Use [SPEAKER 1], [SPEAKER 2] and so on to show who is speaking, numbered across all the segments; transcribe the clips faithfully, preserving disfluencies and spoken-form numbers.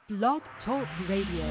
[SPEAKER 1] Blog Talk Radio.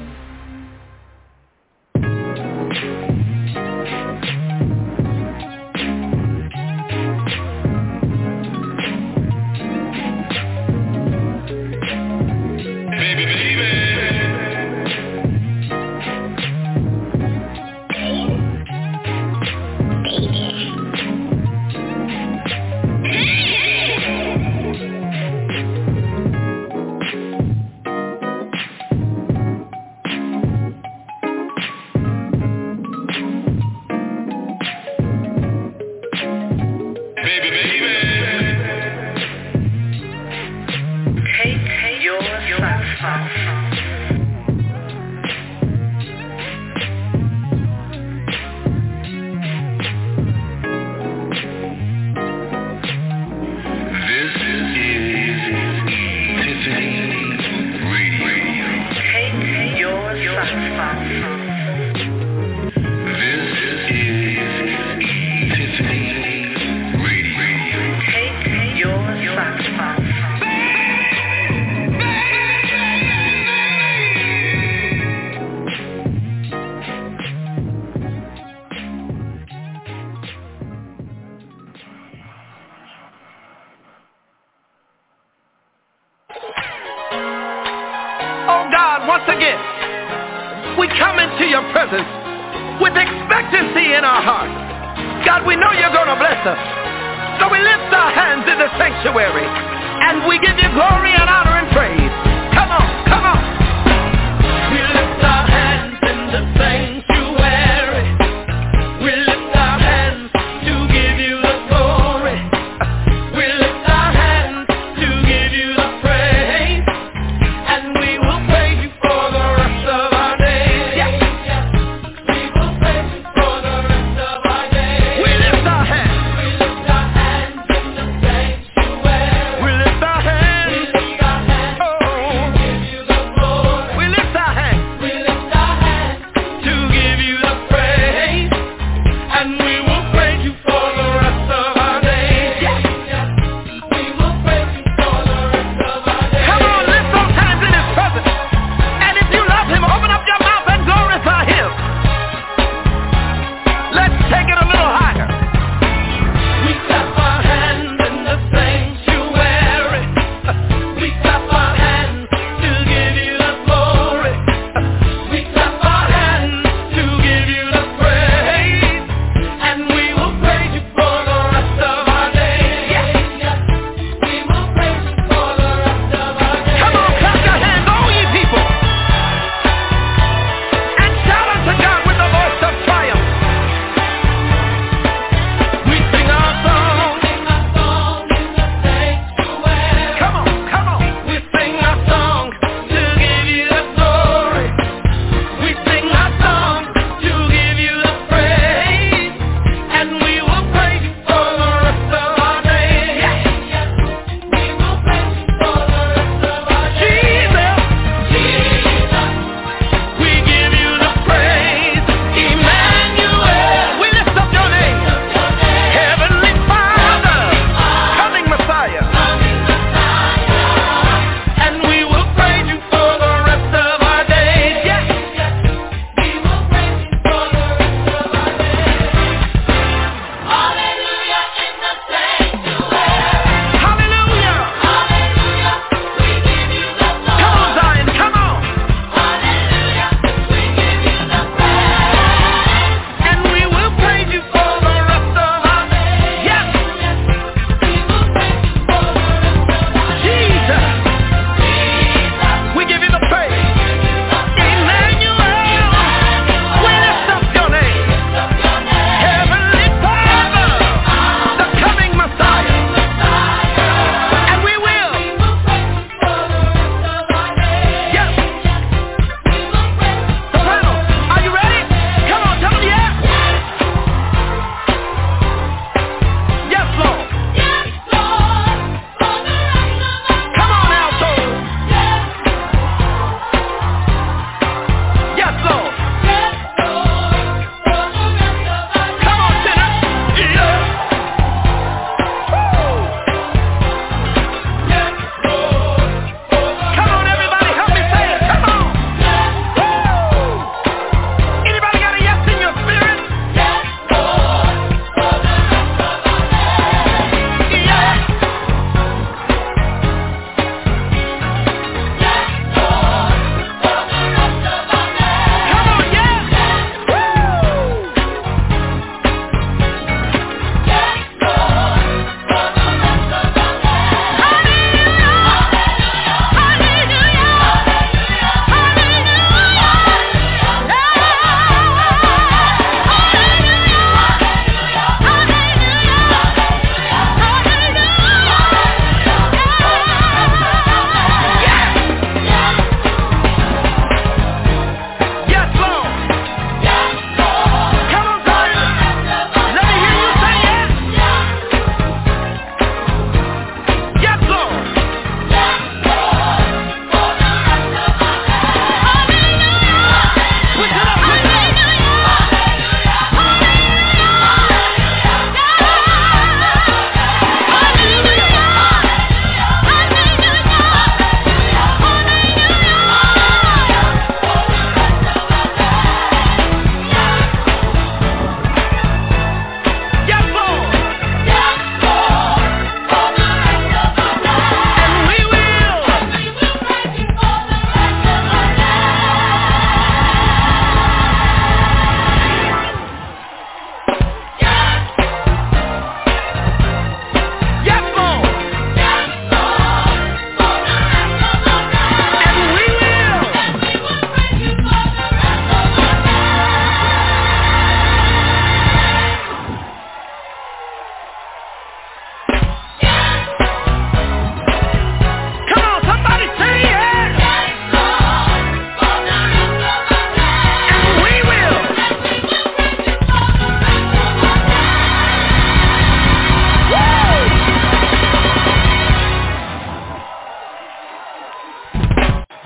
[SPEAKER 2] We lift our hands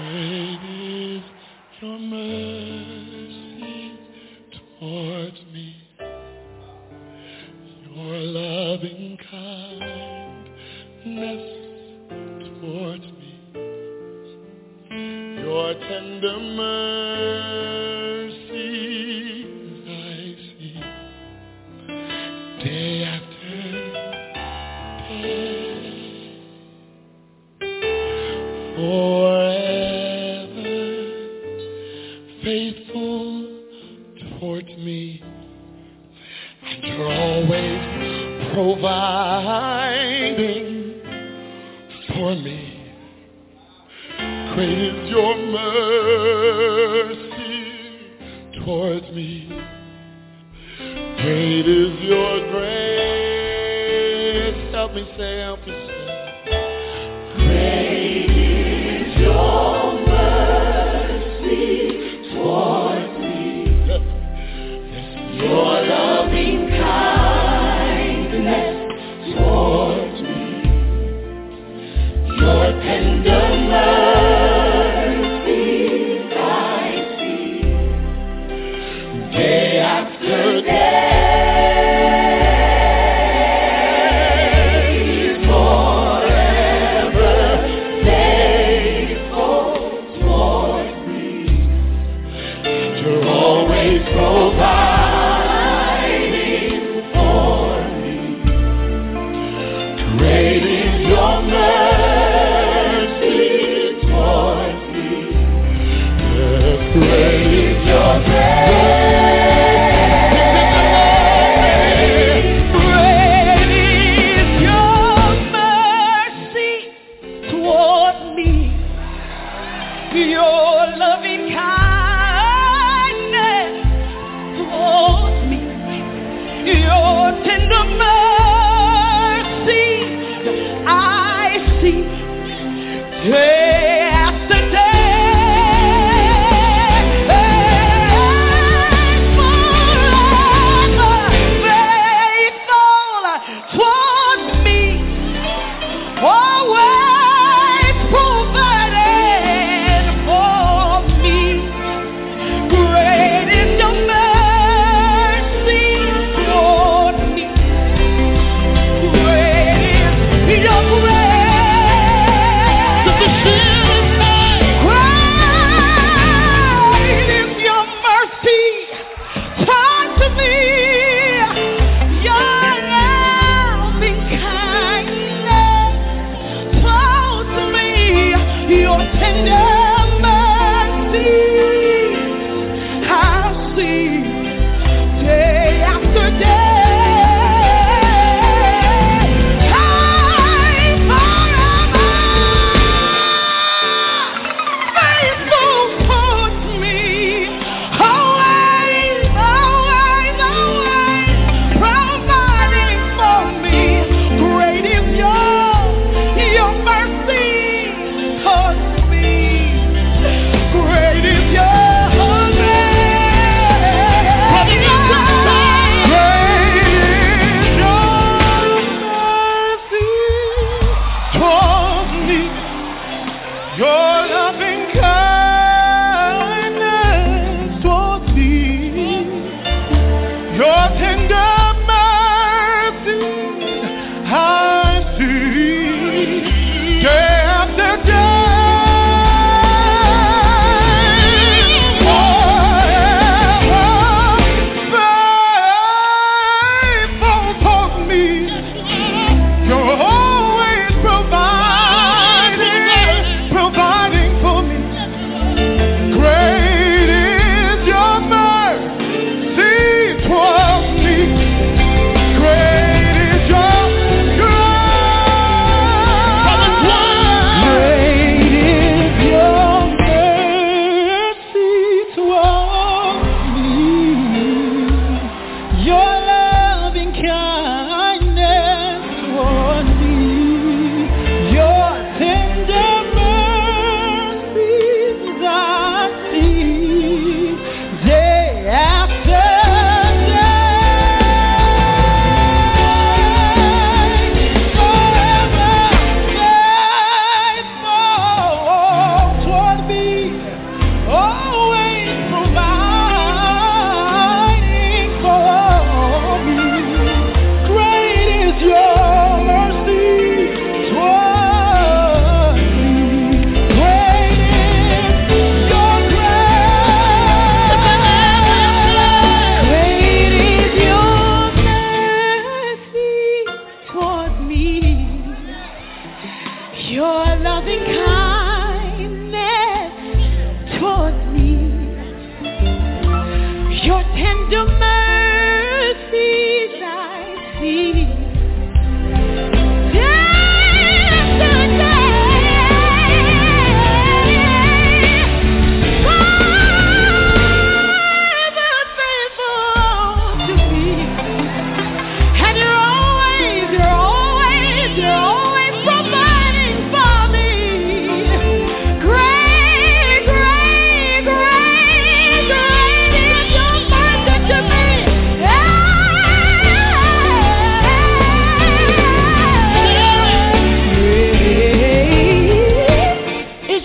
[SPEAKER 2] Great is your mercy towards me. Your loving kindness towards me. Your tender mercies I see day after day. Forever faithful towards me, and you're always providing for me. Great is your mercy towards me. Great is your grace. Help me say, help me say. Great is your mercy towards me. Yes. Your loving kindness towards me. Your tender mercy I see day after day.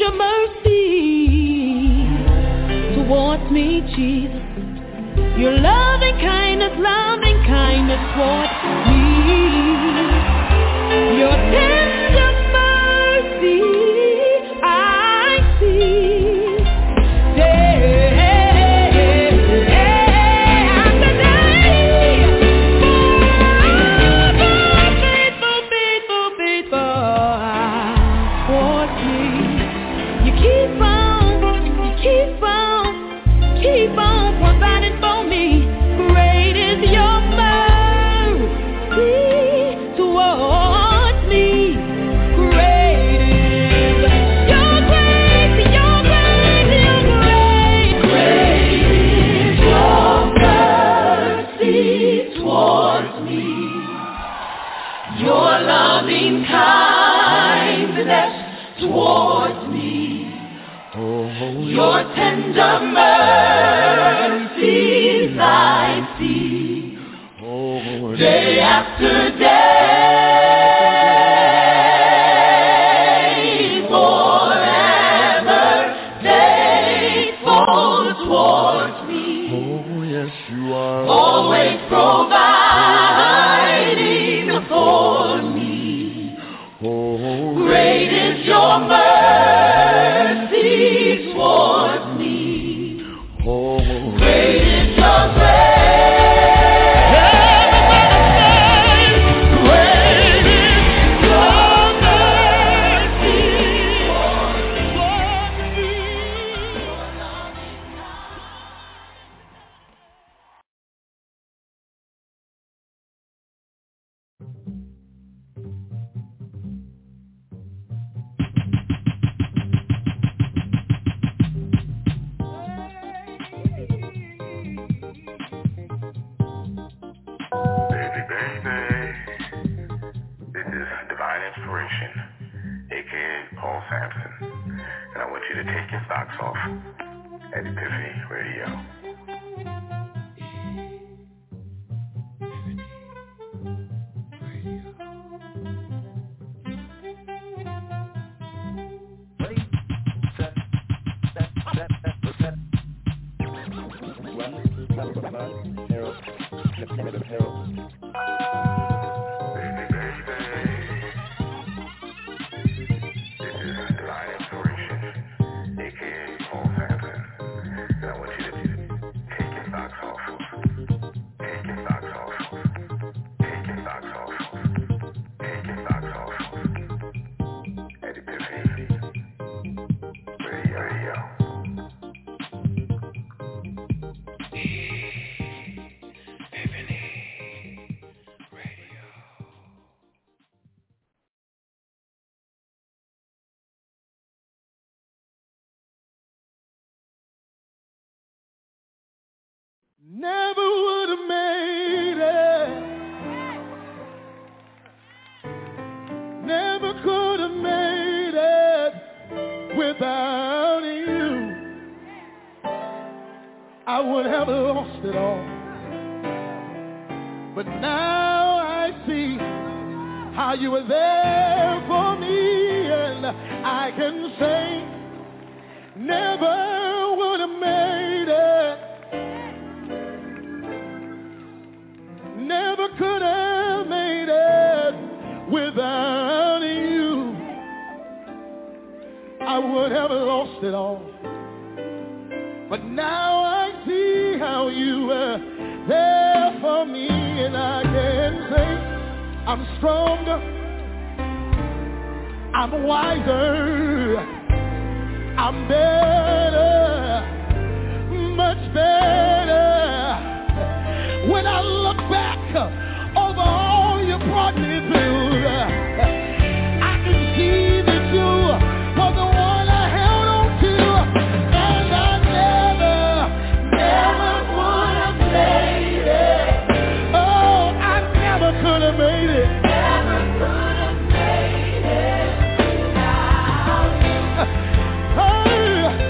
[SPEAKER 3] your mercy towards me, Jesus. Your loving kindness, loving kindness towards me. Your tender mercy I see.
[SPEAKER 2] Towards me, your tender mercies I see, day after day, forever faithful towards me. Oh, yes, you are. Always providing for me. Oh, great is your mercy towards me. Oh, great is your grace. Great is your mercy towards me.
[SPEAKER 4] Never would have made it. Never could have made it without you. I would have lost it all. But now I see how you were there for me, and I can say never would have made it. Never could have made it without you. I would have lost it all. But now I see how you were there for me, and I can say I'm stronger, I'm wiser, I'm better, much better. When I look back over all you brought me through, I can see that you were the one I held on to, and I never, never would have made it. Oh, I never could have made it. Never could have made it without you. Oh,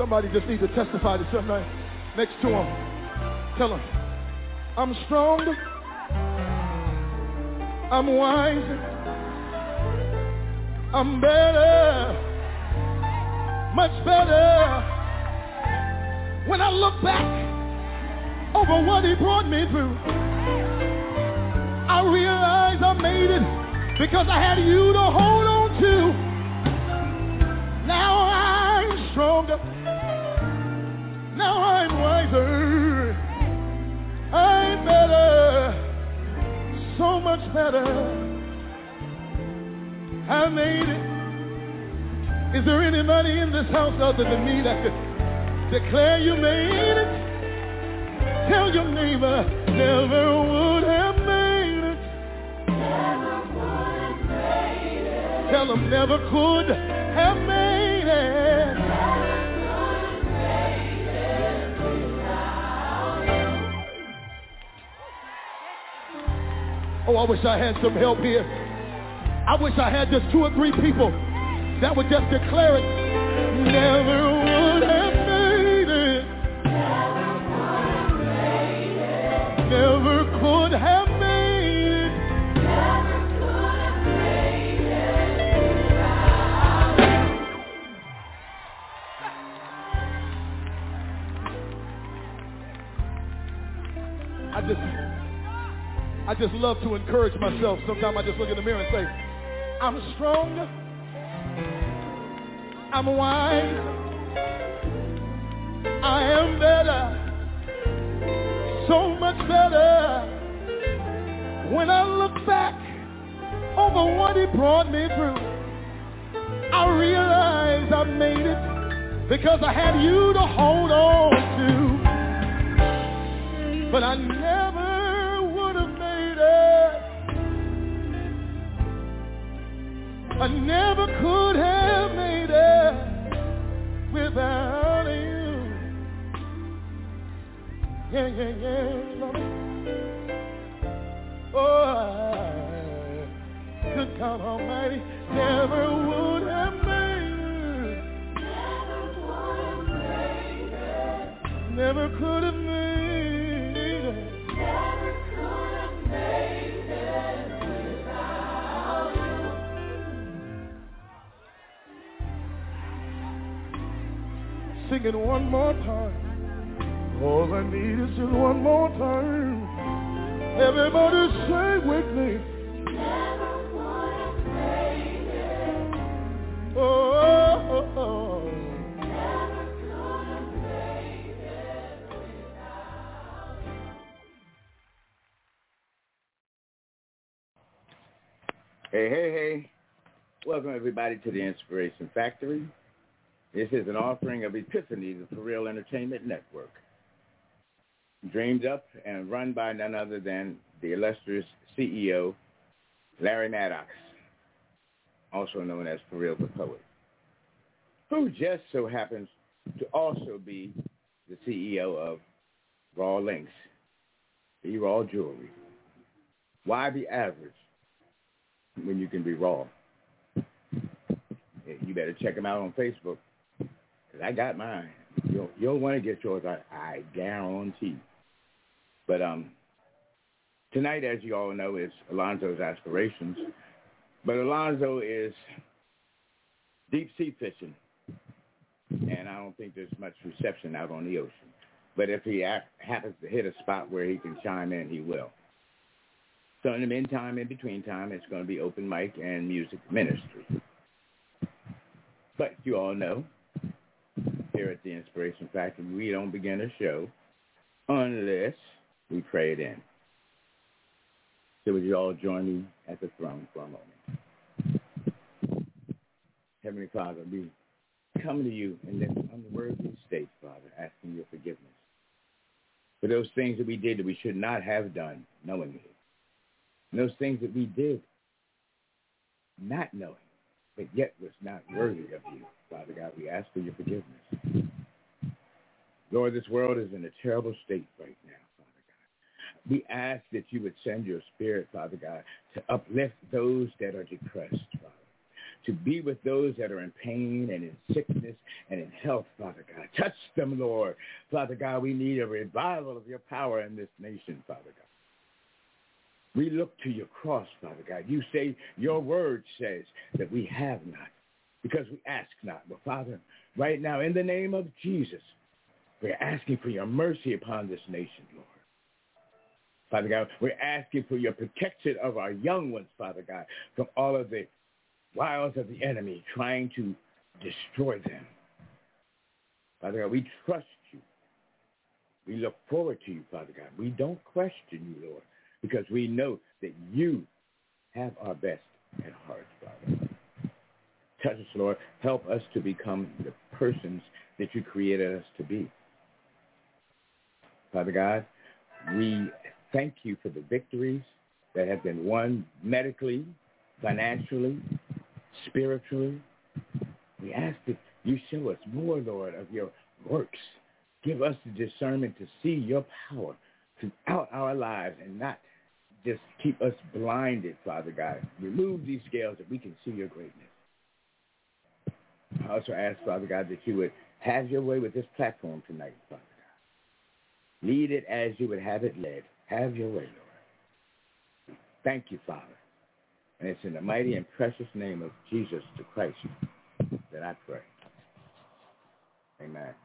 [SPEAKER 4] Somebody just needs to testify to somebody next to him. Tell him, I'm stronger. I'm wiser. I'm better. Much better. When I look back over what he brought me through, I realize I made it because I had you to hold on to. Now I'm stronger. Now I'm wiser. I'm better. So much better. I made it. Is there anybody in this house other than me that could declare you made it? Tell your neighbor, never would have made it. Never would have made it. Tell them, never could have made it. Never could have made it without you. Oh, I wish I had some help here. I wish I had just two or three people that would just declare it. Never would have made it. Never would have made it. Never could have made it. Never could have made it without you. I just, I just love to encourage myself. Sometimes I just look in the mirror and say, I'm stronger. I'm wise. I am better. So much better. When I look back over what he brought me through, I realize I made it because I had you to hold on to. But I never would have made it. I never could have made it without you. Yeah, yeah, yeah. Oh, I, good God Almighty, never would have made it. Never would have made it. Never could have made it. Never could have made it without you. Sing it one more time. All I need is just one more time. Everybody say with me. Never would have made it. Oh, oh, oh. Never could have made it without you.
[SPEAKER 5] Hey, hey, hey. Welcome everybody to the Inspiration Factory. This is an offering of Epiphany, the For Real Entertainment Network. Dreamed up and run by none other than the illustrious C E O, Larry Maddox, also known as For Real the Poet, who just so happens to also be the C E O of Raw Links, the Raw Jewelry. Why be average when you can be raw? You better check him out on Facebook. I got mine. You'll, you'll want to get yours, I, I guarantee. But um, tonight, as you all know, is Alonzo's Aspirations. But Alonzo is deep sea fishing, and I don't think there's much reception out on the ocean. But if he ha- happens to hit a spot where he can chime in, he will. So in the meantime, in between time, it's going to be open mic and music ministry. But you all know, here at the Inspiration Factory, we don't begin a show unless we pray it in. So would you all join me at the throne for a moment? Heavenly Father, we come to you in this unworthy state, Father, asking your forgiveness for those things that we did that we should not have done knowingly. And those things that we did not knowing, but yet was not worthy of you. Father God, we ask for your forgiveness. Lord, this world is in a terrible state right now, Father God. We ask that you would send your spirit, Father God, to uplift those that are depressed, Father, to be with those that are in pain and in sickness and in health, Father God. Touch them, Lord. Father God, we need a revival of your power in this nation, Father God. We look to your cross, Father God. You say, your word says that we have not because we ask not. But Father, right now, in the name of Jesus, we're asking for your mercy upon this nation, Lord. Father God, we're asking for your protection of our young ones, Father God, from all of the wiles of the enemy trying to destroy them. Father God, we trust you. We look forward to you, Father God. We don't question you, Lord, because we know that you have our best at heart, Father. Touch us, Lord. Help us to become the persons that you created us to be. Father God, we thank you for the victories that have been won medically, financially, spiritually. We ask that you show us more, Lord, of your works. Give us the discernment to see your power throughout our lives and not just keep us blinded, Father God. Remove these scales that we can see your greatness. I also ask, Father God, that you would have your way with this platform tonight, Father God. Lead it as you would have it led. Have your way, Lord. Thank you, Father. And it's in the mighty and precious name of Jesus the Christ that I pray. Amen.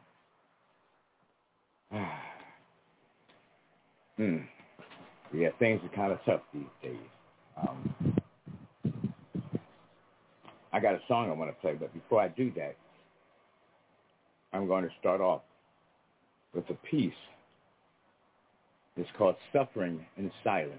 [SPEAKER 5] hmm. Yeah, things are kind of tough these days. Um, I got a song I want to play, but before I do that, I'm going to start off with a piece. It's called Suffering in Silence.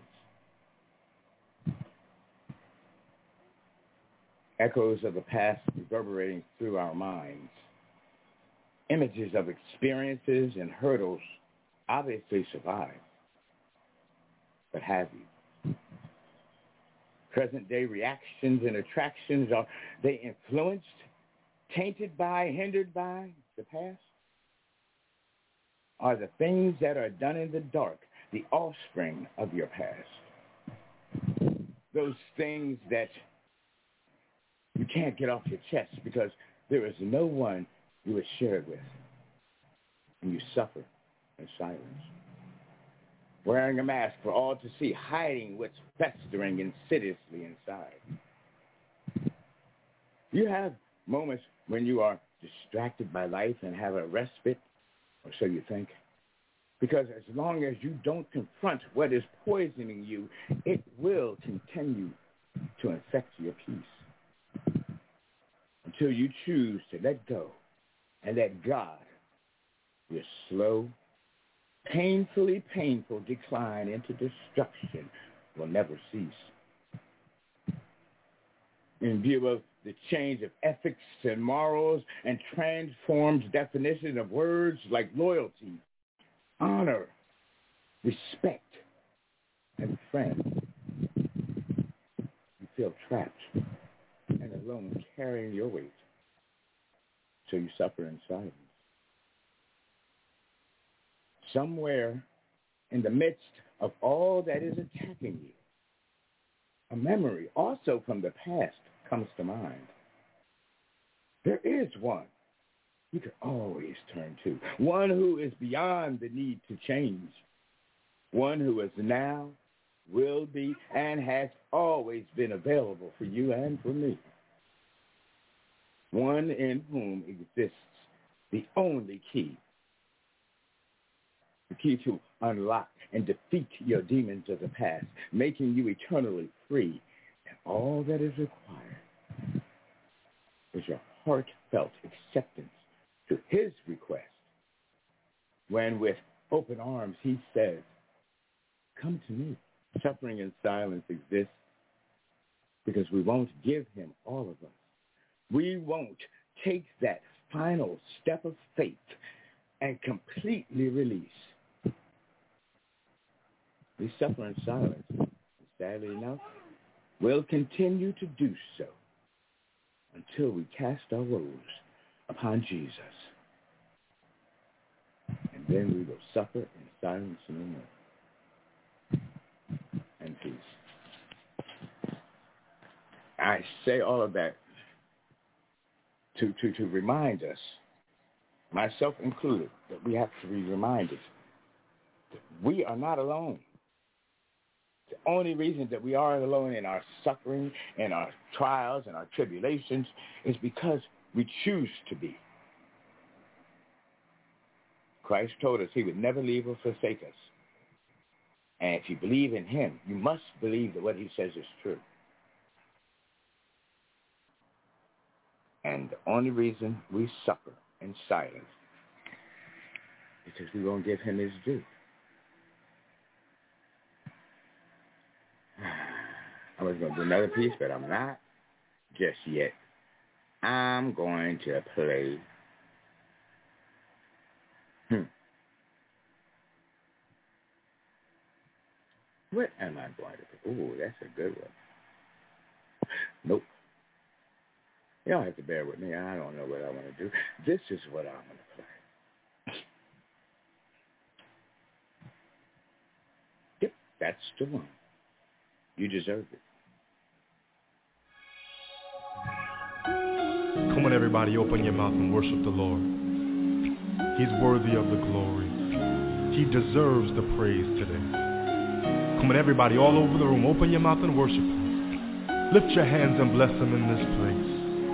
[SPEAKER 5] Echoes of the past reverberating through our minds. Images of experiences and hurdles obviously survive. But have you? Present-day reactions and attractions, are they influenced, tainted by, hindered by the past? Are the things that are done in the dark the offspring of your past? Those things that you can't get off your chest because there is no one you would share it with. And you suffer in silence. Wearing a mask for all to see, hiding what's festering insidiously inside. You have moments when you are distracted by life and have a respite, or so you think. Because as long as you don't confront what is poisoning you, it will continue to infect your peace. Until you choose to let go and let God, your slow, painfully painful decline into destruction will never cease. In view of the change of ethics and morals and transformed definition of words like loyalty, honor, respect, and friend, you feel trapped and alone carrying your weight, so you suffer in silence. Somewhere in the midst of all that is attacking you, a memory also from the past comes to mind. There is one you can always turn to, one who is beyond the need to change, one who is now, will be, and has always been available for you and for me. One in whom exists the only key, the key to unlock and defeat your demons of the past, making you eternally free. And all that is required is your heartfelt acceptance to his request, when with open arms he says, come to me. Suffering in silence exists because we won't give him all of us. We won't take that final step of faith and completely release. We suffer in silence. Sadly enough, we'll continue to do so until we cast our woes upon Jesus. And then we will suffer in silence no more. And peace. I say all of that to, to, to remind us, myself included, that we have to be reminded that we are not alone. The only reason that we are alone in our suffering and our trials and our tribulations is because we choose to be. Christ told us he would never leave or forsake us. And if you believe in him, you must believe that what he says is true. And the only reason we suffer in silence is because we won't give him his due. I was going to do another piece, but I'm not just yet. I'm going to play. Hmm. What am I going to play? Ooh, that's a good one. Nope. Y'all have to bear with me. I don't know what I want to do. This is what I'm going to play. Yep, that's the one. You deserve it.
[SPEAKER 6] Come on, everybody, open your mouth and worship the Lord. He's worthy of the glory. He deserves the praise today. Come on, everybody, all over the room, open your mouth and worship him. Lift your hands and bless him in this place.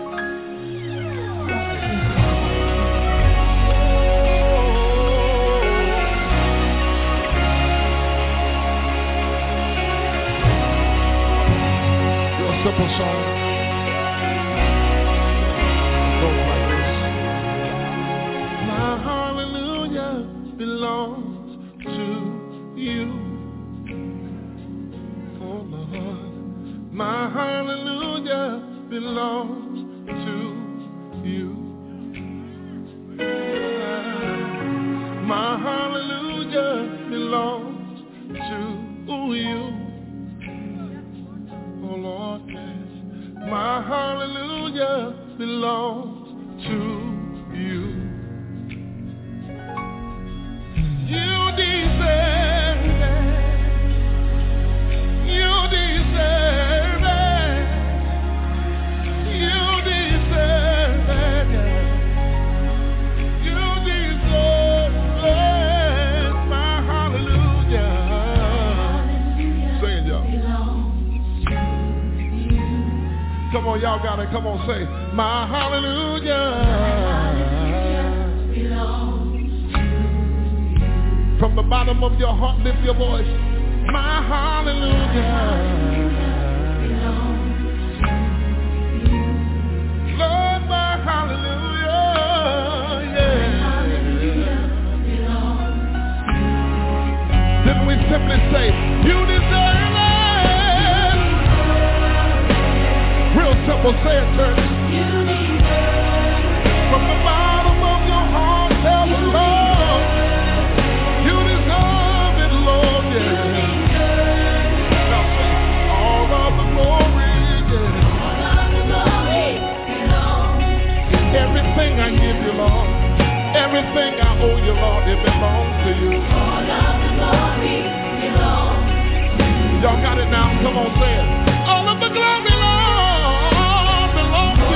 [SPEAKER 4] Real simple song. Goes like this. My hallelujah belongs to you. My hallelujah belongs to you. My hallelujah belongs to you. Oh Lord, yes. My hallelujah belongs to you. You deserve it. You deserve Come on, y'all got it. Come on, say, my hallelujah, my hallelujah belongs to you. From the bottom of your heart, lift your voice. My hallelujah belongs to you. Lord, my hallelujah, yeah. My hallelujah belongs to you. Then we simply say, you deserve it. Real simple, say it, church. You deserve it. From the bottom of your heart, tell the Lord. You deserve it, Lord, yeah. Now say, all of the glory, yeah. All of the glory belongs to you. Everything I give you, Lord. Everything I owe you, Lord, it belongs to you. All of the glory belongs to you. Y'all got it now? Come on, say it. All of the glory, Lord.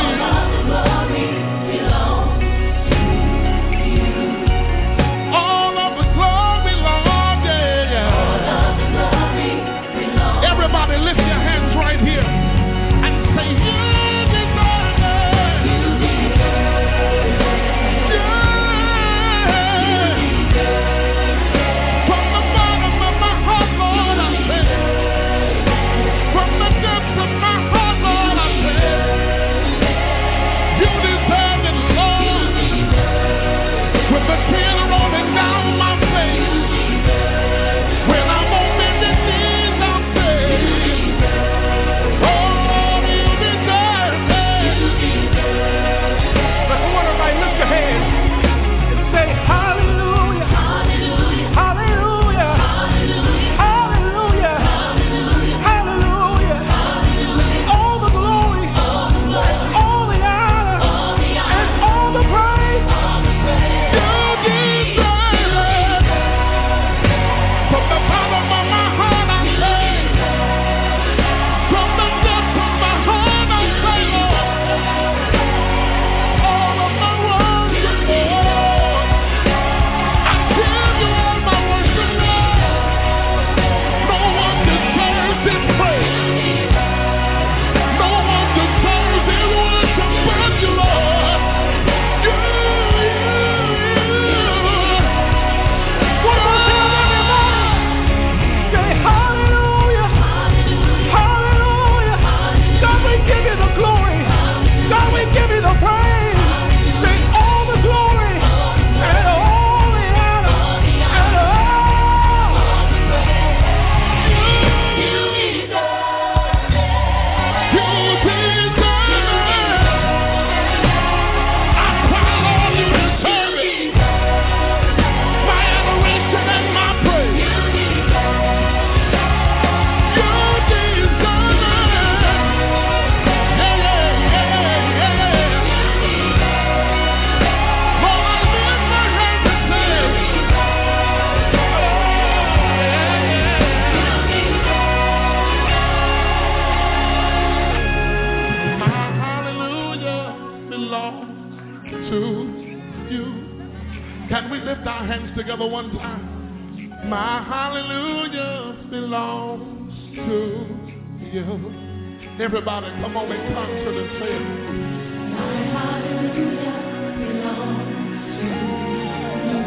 [SPEAKER 4] together one time. My hallelujah belongs to you. Everybody, come on in concert and say it.
[SPEAKER 3] My hallelujah belongs to you.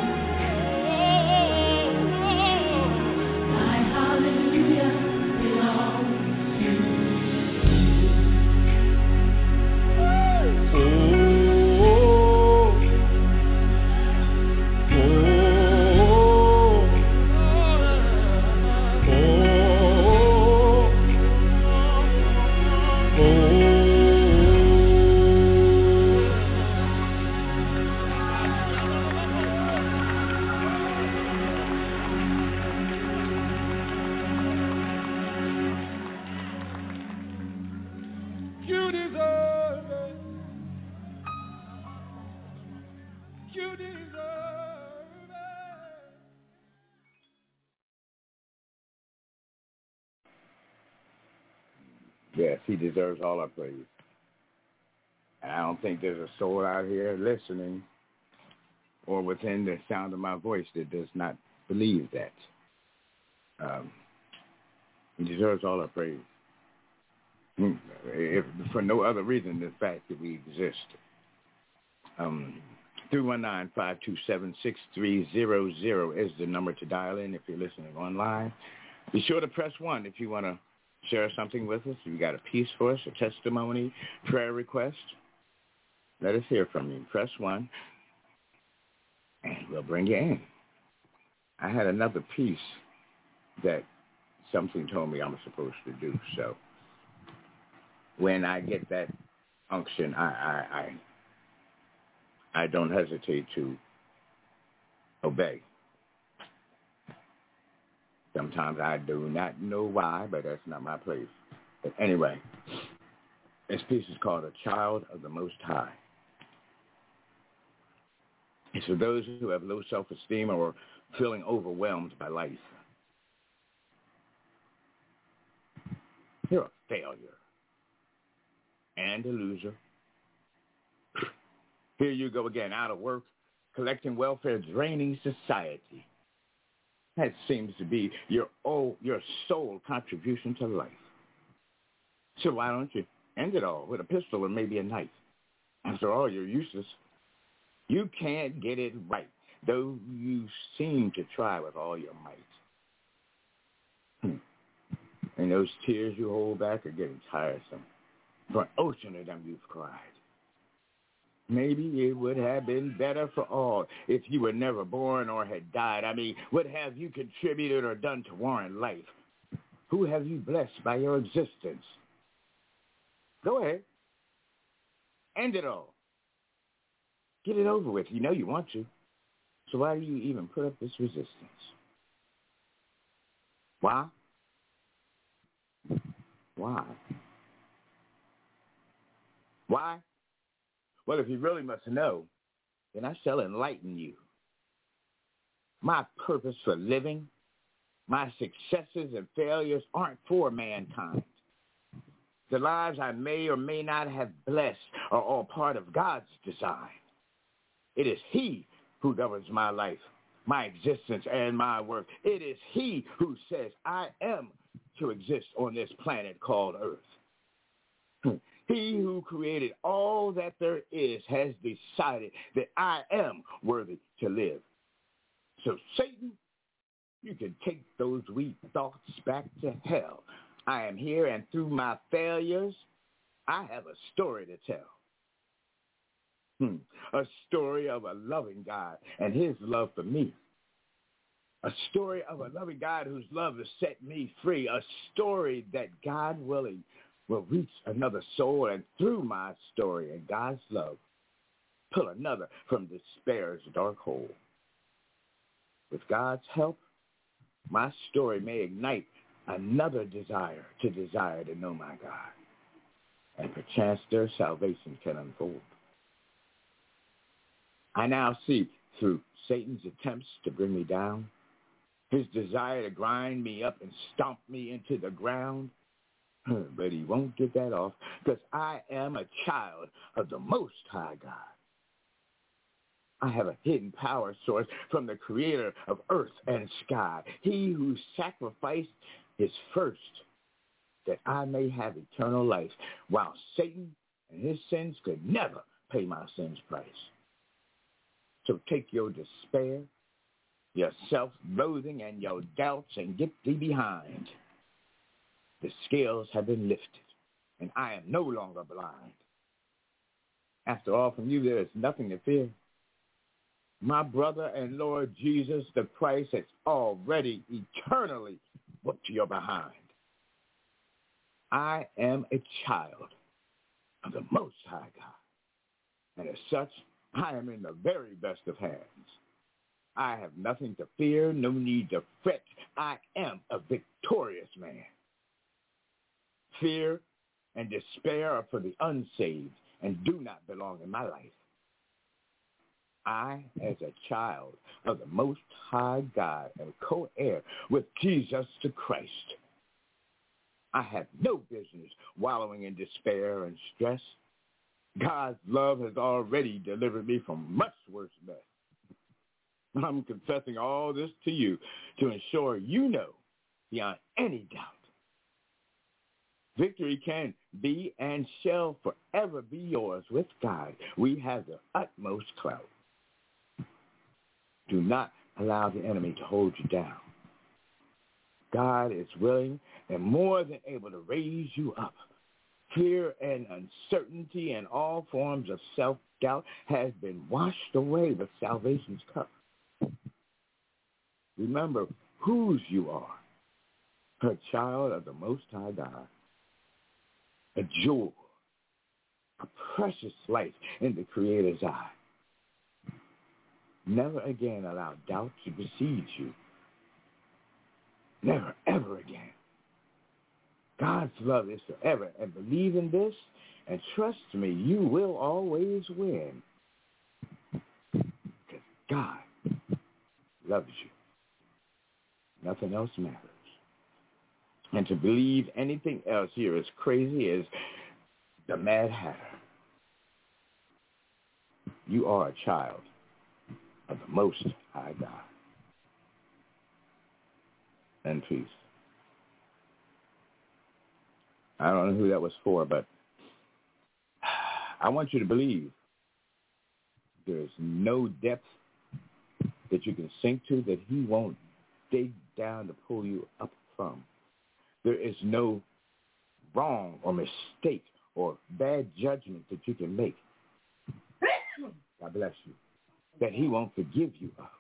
[SPEAKER 3] My hallelujah belongs to you.
[SPEAKER 5] Yes, he deserves all our praise. And I don't think there's a soul out here listening or within the sound of my voice that does not believe that. Um, he deserves all our praise. If, for no other reason than the fact that we exist. Um, three one nine, five two seven, six three zero zero is the number to dial in if you're listening online. Be sure to press one if you want to share something with us. If you got a piece for us, a testimony, prayer request, let us hear from you. Press one, and we'll bring you in. I had another piece that something told me I'm supposed to do. So when I get that unction, I I I, I don't hesitate to obey. Sometimes I do not know why, but that's not my place. But anyway, this piece is called A Child of the Most High. It's for those who have low self-esteem or feeling overwhelmed by life. You're a failure and a loser. Here you go again, out of work, collecting welfare, draining society. That seems to be your oh, your sole contribution to life. So why don't you end it all with a pistol or maybe a knife? After all, you're useless. You can't get it right, though you seem to try with all your might. Hmm. And those tears you hold back are getting tiresome. For an ocean of them you've cried. Maybe it would have been better for all if you were never born or had died. I mean, what have you contributed or done to warrant life? Who have you blessed by your existence? Go ahead. End it all. Get it over with. You know you want to. So why do you even put up this resistance? Why? Why? Why? Well, if you really must know, then I shall enlighten you. My purpose for living, my successes and failures aren't for mankind. The lives I may or may not have blessed are all part of God's design. It is He who governs my life, my existence, and my work. It is He who says I am to exist on this planet called Earth. He who created all that there is has decided that I am worthy to live. So Satan, you can take those weak thoughts back to hell. I am here, and through my failures, I have a story to tell. Hmm. A story of a loving God and his love for me. A story of a loving God whose love has set me free. A story that God willing will reach another soul, and through my story and God's love, pull another from despair's dark hole. With God's help, my story may ignite another desire to desire to know my God, and perchance their salvation can unfold. I now see through Satan's attempts to bring me down, his desire to grind me up and stomp me into the ground, but he won't get that off because I am a child of the Most High God. I have a hidden power source from the creator of earth and sky. He who sacrificed his first that I may have eternal life, while Satan and his sins could never pay my sins' price. So take your despair, your self-loathing, and your doubts and get thee behind. The scales have been lifted, and I am no longer blind. After all, from you there is nothing to fear. My brother and Lord Jesus, the price has already eternally whooped your behind. I am a child of the Most High God, and as such, I am in the very best of hands. I have nothing to fear, no need to fret. I am a victorious man. Fear and despair are for the unsaved and do not belong in my life. I, as a child of the Most High God, am co-heir with Jesus the Christ. I have no business wallowing in despair and stress. God's love has already delivered me from much worse mess. I'm confessing all this to you to ensure you know beyond any doubt. Victory can be and shall forever be yours with God. We have the utmost clout. Do not allow the enemy to hold you down. God is willing and more than able to raise you up. Fear and uncertainty and all forms of self-doubt has been washed away with salvation's cup. Remember whose you are, a child of the Most High God, a jewel, a precious light in the Creator's eye. Never again allow doubt to besiege you. Never, ever again. God's love is forever, and believe in this, and trust me, you will always win. Because God loves you. Nothing else matters. And to believe anything else here as crazy as the Mad Hatter. You are a child of the Most High God. And peace. I don't know who that was for, but I want you to believe there is no depth that you can sink to that he won't dig down to pull you up from. There is no wrong or mistake or bad judgment that you can make. God bless you. That he won't forgive you of.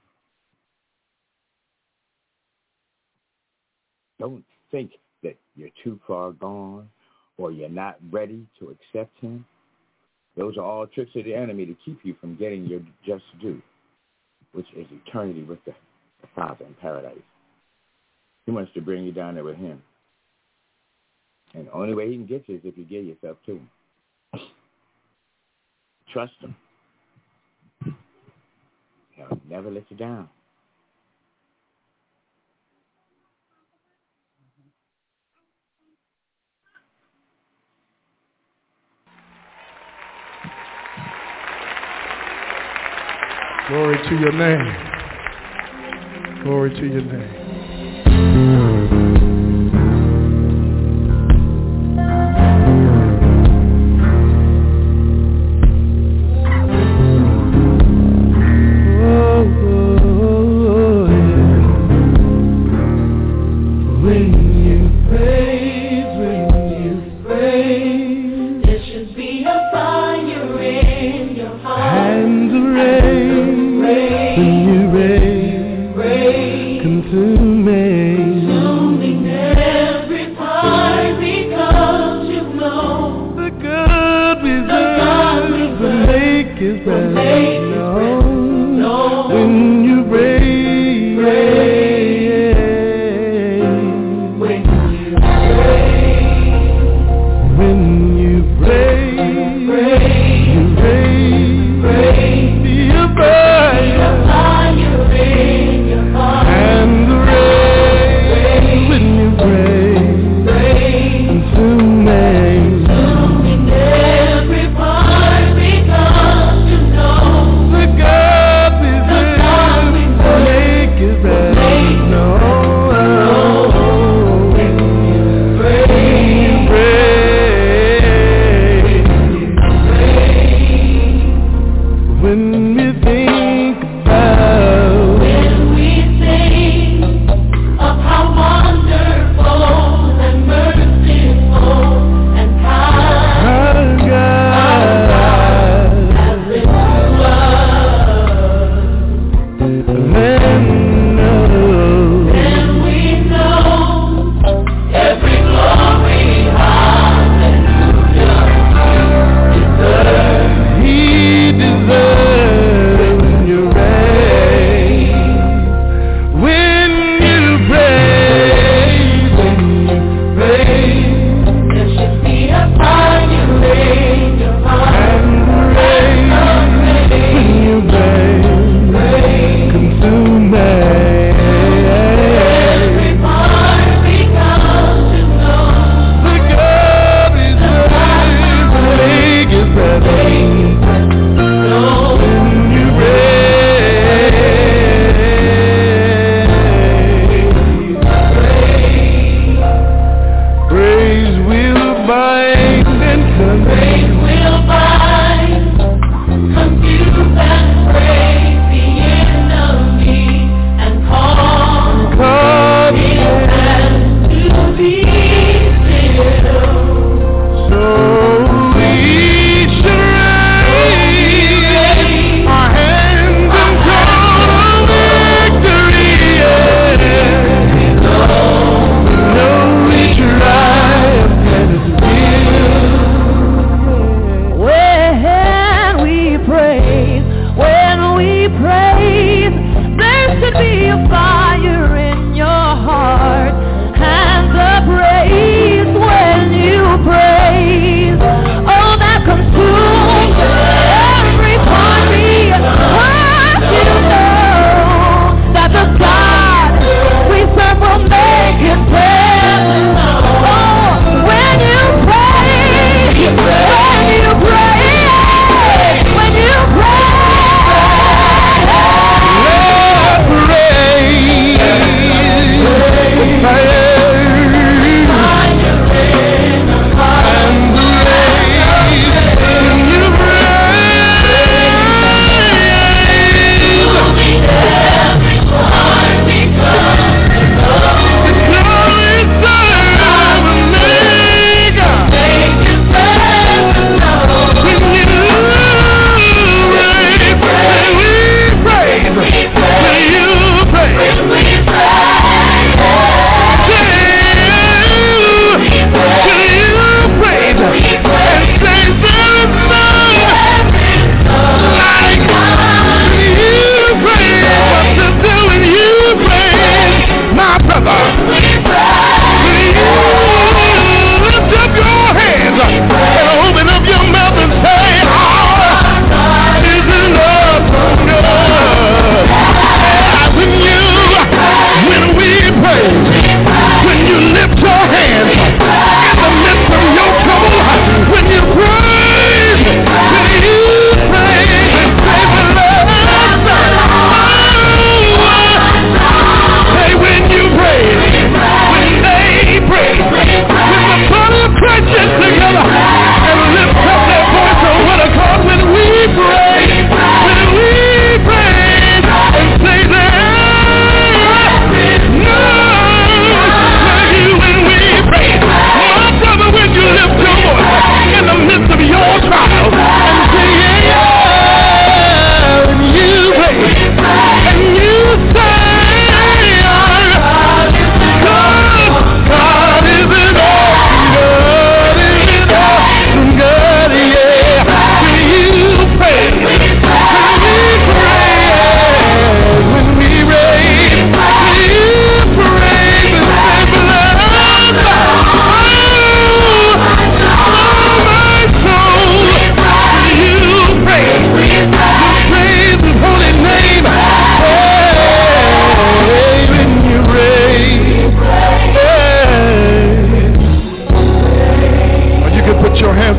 [SPEAKER 5] Don't think that you're too far gone or you're not ready to accept him. Those are all tricks of the enemy to keep you from getting your just due, which is eternity with the, the Father in paradise. He wants to bring you down there with him. And the only way he can get you is if you give yourself to him. Trust him. He'll never let you down.
[SPEAKER 6] Glory to your name. Glory to your name.
[SPEAKER 2] To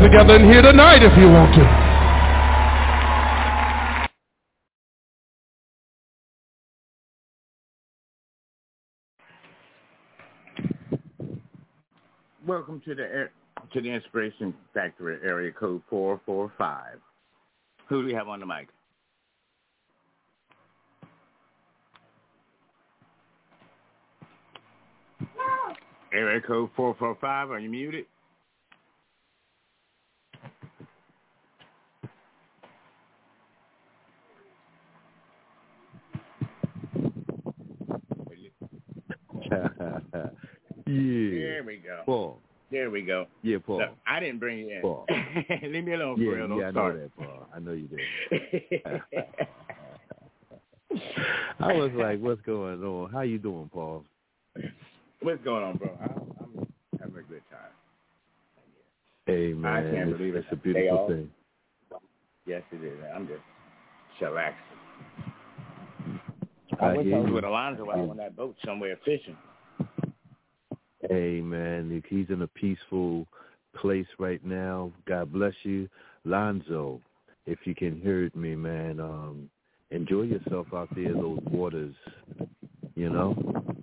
[SPEAKER 4] hands together in here tonight if you want to.
[SPEAKER 5] Welcome to the air, to the Inspiration Factory, area code four four five. Who do we have on the mic? No. Area code four four five, are you muted?
[SPEAKER 7] Yeah.
[SPEAKER 5] There we go.
[SPEAKER 7] Paul.
[SPEAKER 5] There we go.
[SPEAKER 7] Yeah, Paul.
[SPEAKER 5] Look, I didn't bring you in.
[SPEAKER 7] Paul.
[SPEAKER 5] Leave me alone,
[SPEAKER 7] Yeah,
[SPEAKER 5] for real. Don't
[SPEAKER 7] yeah, I
[SPEAKER 5] start.
[SPEAKER 7] know that, Paul. I know you did. I was like, what's going on? How you doing, Paul?
[SPEAKER 5] What's going on, bro? I'm, I'm having a good time.
[SPEAKER 7] Hey, man.
[SPEAKER 5] I can't
[SPEAKER 7] it's,
[SPEAKER 5] believe
[SPEAKER 7] it's
[SPEAKER 5] it.
[SPEAKER 7] a beautiful thing.
[SPEAKER 5] Yes, it is. I'm just chillaxing.
[SPEAKER 7] I
[SPEAKER 5] I wish
[SPEAKER 7] hear
[SPEAKER 5] I was
[SPEAKER 7] you.
[SPEAKER 5] with Alonzo out on that boat somewhere fishing.
[SPEAKER 7] Hey, man, he's in a peaceful place right now. God bless you. Lonzo, if you can hear me, man, um, enjoy yourself out there in those waters, you know?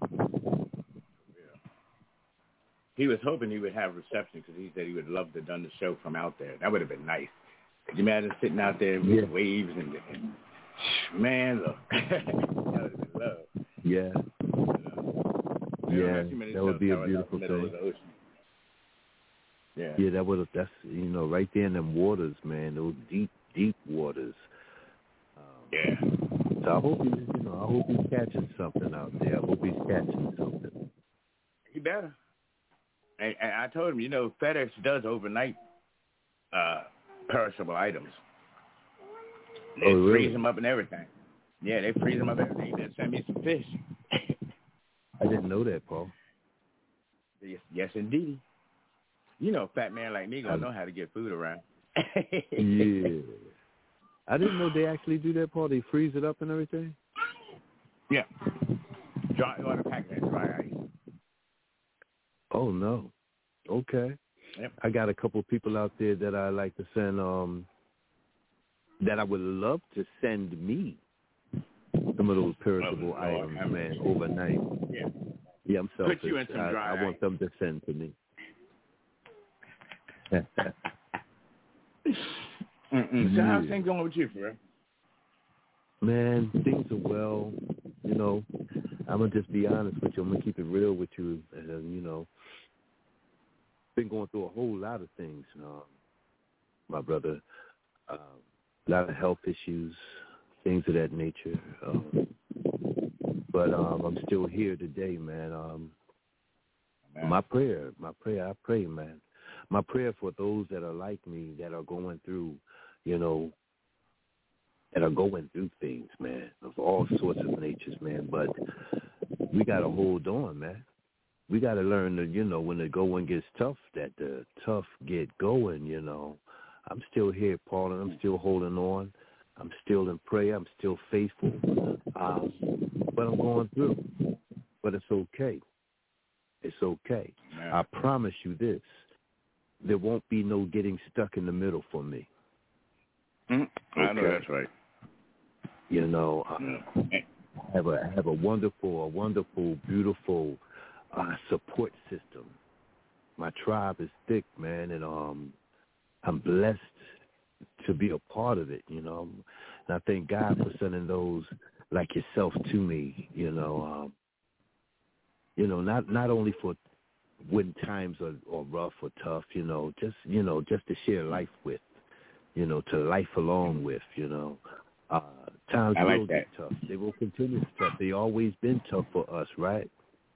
[SPEAKER 5] Yeah. He was hoping he would have reception because he said he would love to have done the show from out there. That would have been nice. Could you imagine sitting out there with
[SPEAKER 7] yeah.
[SPEAKER 5] the waves and, and man, look, that would have been love.
[SPEAKER 7] Yeah. Yeah, that would be a beautiful thing.
[SPEAKER 5] Yeah,
[SPEAKER 7] yeah, that would. That's you know, right there in them waters, man. Those deep, deep waters. Um,
[SPEAKER 5] yeah.
[SPEAKER 7] So I hope he's, you know, I hope he's catching something out there. I hope he's catching something.
[SPEAKER 5] He better. And, and I told him, you know, FedEx does overnight uh, perishable items. They
[SPEAKER 7] oh, really?
[SPEAKER 5] freeze them up and everything. Yeah, they freeze them up and everything. They send me some fish.
[SPEAKER 7] I didn't know that, Paul.
[SPEAKER 5] Yes, yes, indeed. You know, a fat man like me gonna know how to get food around.
[SPEAKER 7] Yeah. I didn't know they actually do that, Paul. They freeze it up and everything?
[SPEAKER 5] Yeah. Dry, you want to pack that dry ice.
[SPEAKER 7] Oh, no. Okay.
[SPEAKER 5] Yep.
[SPEAKER 7] I got a couple of people out there that I like to send, um, that I would love to send me some of those perishable
[SPEAKER 5] oh,
[SPEAKER 7] items,
[SPEAKER 5] Lord,
[SPEAKER 7] man, overnight.
[SPEAKER 5] Yeah.
[SPEAKER 7] Yeah, I'm selfish.
[SPEAKER 5] Put you in some
[SPEAKER 7] I,
[SPEAKER 5] dry
[SPEAKER 7] I want
[SPEAKER 5] ice.
[SPEAKER 7] them to send to me.
[SPEAKER 5] Mm-mm. So how's things going with you, bro?
[SPEAKER 7] Man, things are well. You know, I'm going to just be honest with you. I'm going to keep it real with you. And, you know, been going through a whole lot of things, um, my brother. Um, a lot of health issues, things of that nature. Um, but um, I'm still here today, man. Um,
[SPEAKER 5] man.
[SPEAKER 7] My prayer, my prayer, I pray, man. My prayer for those that are like me, that are going through, you know, that are going through things, man, of all sorts of natures, man. But we got to hold on, man. We got to learn that, you know, when the going gets tough, that the tough get going, you know. I'm still here, Paul, and I'm still holding on. I'm still in prayer. I'm still faithful. Um, but I'm going through. But it's okay. It's okay.
[SPEAKER 5] Man.
[SPEAKER 7] I promise you this. There won't be no getting stuck in the middle for me.
[SPEAKER 5] Mm-hmm. I know
[SPEAKER 7] Okay.
[SPEAKER 5] that's right.
[SPEAKER 7] You know, uh,
[SPEAKER 5] Yeah.
[SPEAKER 7] I have a I have a wonderful, a wonderful, beautiful uh, support system. My tribe is thick, man, and um, I'm blessed to be a part of it. You know, and I thank God for sending those like yourself to me. You know, um, you know, not not only for when times are, are rough or tough, you know, just you know, just to share life with, you know, to life along with, you know. Uh, times
[SPEAKER 5] I like
[SPEAKER 7] will
[SPEAKER 5] that.
[SPEAKER 7] get tough. They will continue to be tough. They always been tough for us, right?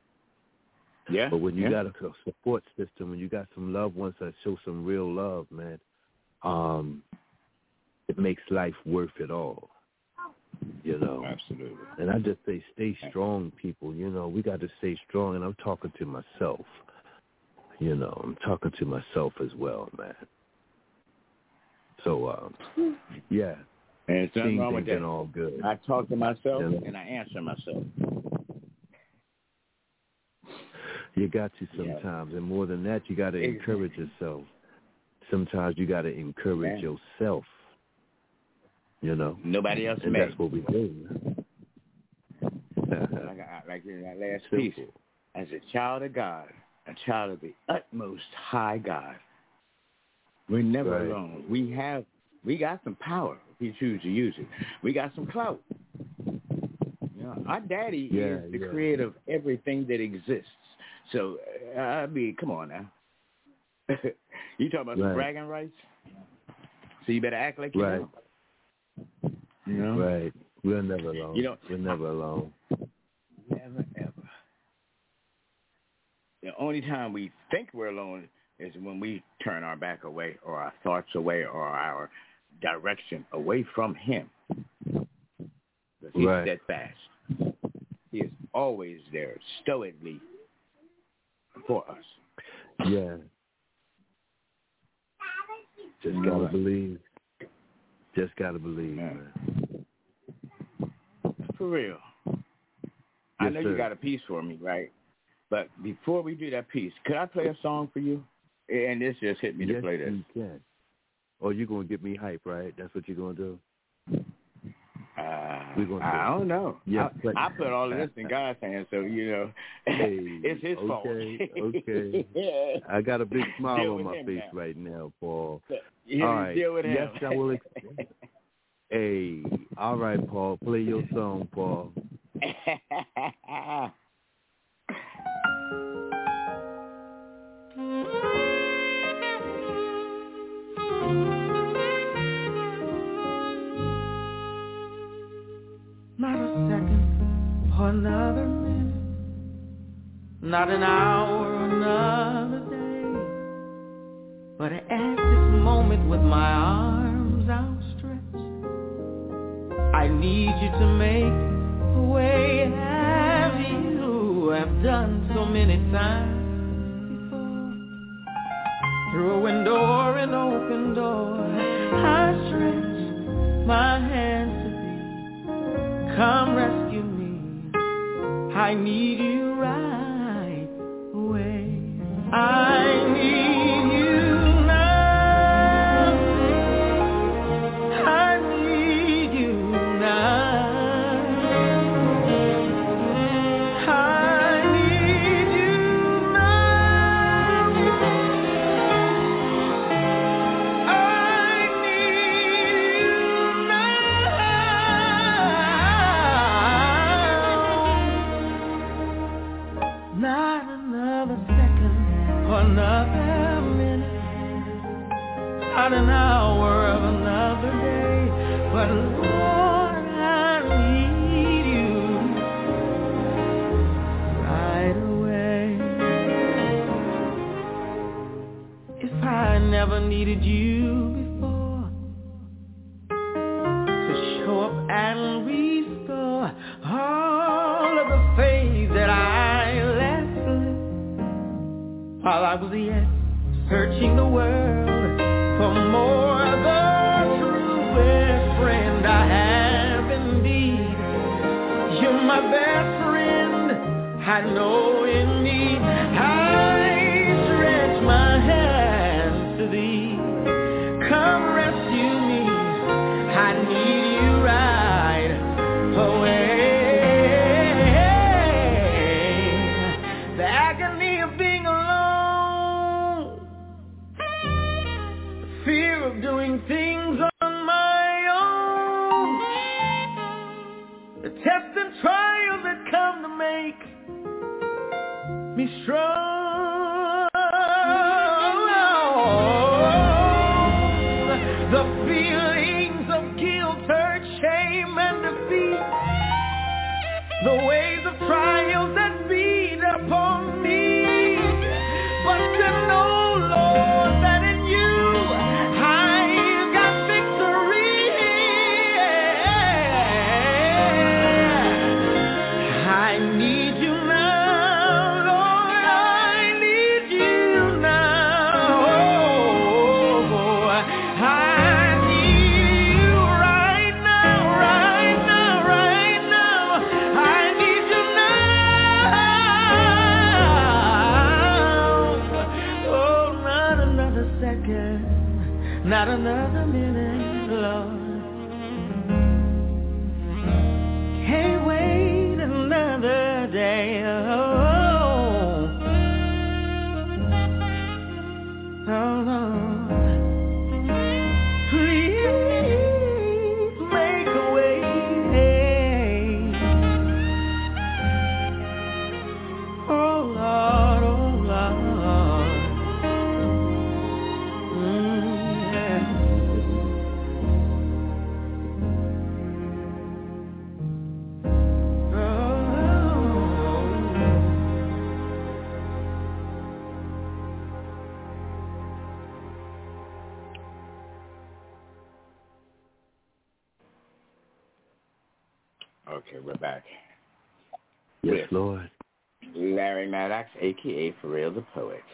[SPEAKER 5] Yeah.
[SPEAKER 7] But when you
[SPEAKER 5] yeah.
[SPEAKER 7] got a support system, when you got some loved ones that show some real love, man, um, it makes life worth it all. You know.
[SPEAKER 5] Absolutely.
[SPEAKER 7] And I just say, stay strong, people. You know, we got to stay strong. And I'm talking to myself. You know, I'm talking to myself as well, man. So, um, yeah.
[SPEAKER 5] And it's nothing
[SPEAKER 7] things
[SPEAKER 5] wrong
[SPEAKER 7] ain't
[SPEAKER 5] with
[SPEAKER 7] been
[SPEAKER 5] that.
[SPEAKER 7] all good.
[SPEAKER 5] I talk to myself
[SPEAKER 7] Yeah.
[SPEAKER 5] and I answer myself.
[SPEAKER 7] You got to sometimes. Yeah. And more than that, you got to encourage yourself. sometimes you got to encourage Man. yourself. You know,
[SPEAKER 5] nobody else
[SPEAKER 7] and
[SPEAKER 5] may.
[SPEAKER 7] That's what we do.
[SPEAKER 5] like, I, like in that last Simple. piece, as a child of God, a child of the utmost high God, we're never
[SPEAKER 7] right.
[SPEAKER 5] alone. We have, we got some power if we choose to use it. We got some clout. You know, our daddy
[SPEAKER 7] yeah,
[SPEAKER 5] is the
[SPEAKER 7] yeah.
[SPEAKER 5] creator of everything that exists. So, uh, I mean, come on now. You talking about right. some bragging rights? So you better act like you
[SPEAKER 7] right.
[SPEAKER 5] know. You know?
[SPEAKER 7] Right. We're never alone.
[SPEAKER 5] You know,
[SPEAKER 7] We're never alone.
[SPEAKER 5] Never, ever. The only time we think we're alone is when we turn our back away or our thoughts away or our direction away from him. Because he's
[SPEAKER 7] right.
[SPEAKER 5] steadfast. He is always there, stoically for us.
[SPEAKER 7] Yeah. Just
[SPEAKER 5] All
[SPEAKER 7] gotta
[SPEAKER 5] right.
[SPEAKER 7] believe. Just gotta believe,
[SPEAKER 5] yeah.
[SPEAKER 7] man.
[SPEAKER 5] For real.
[SPEAKER 7] Yes,
[SPEAKER 5] I know
[SPEAKER 7] sir.
[SPEAKER 5] you got a piece for me, right? But before we do that piece, could I play a song for you? And this just hit me
[SPEAKER 7] yes,
[SPEAKER 5] to play this.
[SPEAKER 7] you can. Oh, you're going to get me hype, right? That's what you're going to do?
[SPEAKER 5] Uh,
[SPEAKER 7] We're gonna
[SPEAKER 5] I
[SPEAKER 7] do
[SPEAKER 5] don't know.
[SPEAKER 7] Yeah,
[SPEAKER 5] I, I put all of this in God's hands, so, you know,
[SPEAKER 7] hey,
[SPEAKER 5] it's his
[SPEAKER 7] okay,
[SPEAKER 5] fault.
[SPEAKER 7] okay.
[SPEAKER 5] yeah.
[SPEAKER 7] I got a big smile
[SPEAKER 5] deal
[SPEAKER 7] on my face
[SPEAKER 5] now.
[SPEAKER 7] right now, Paul.
[SPEAKER 5] You
[SPEAKER 7] all right.
[SPEAKER 5] Deal with him.
[SPEAKER 7] Yes, I will. Ex- hey, all right, Paul. Play your song, Paul.
[SPEAKER 8] Not a second or another minute, not an hour or another day, but at this moment with my arms outstretched, I need you to make a way as you have done so many times before. Through a window or an open door, I stretch my hands. Come rescue me, I need you right away. I need you now, I need you now, I need you now, I need you now. Not another second or another minute, not an hour of another day, but Lord, I need you right away. If I never needed you before to show up and restore all of the faith that I left while I was yet searching the world for more, the truest friend I have indeed. You're my best friend, I know in need. I stretch my hands to thee. Come rescue me, I need you right away. The agony of being alone, the fear of doing things on my own, the tests and trials that come to make me strong, the feelings of guilt, hurt, shame, and defeat, the waves of trials that beat upon me, but to know, Lord, that in you I got victory. I need you now, Lord, I not another minute, Lord. Can't wait another day. Oh, oh Lord, please make a way. Oh Lord, oh Lord, mm, yeah.
[SPEAKER 5] Okay, we're back.
[SPEAKER 7] Yes,
[SPEAKER 5] With
[SPEAKER 7] Lord.
[SPEAKER 5] Larry Maddox, a k a. For Real the Poet.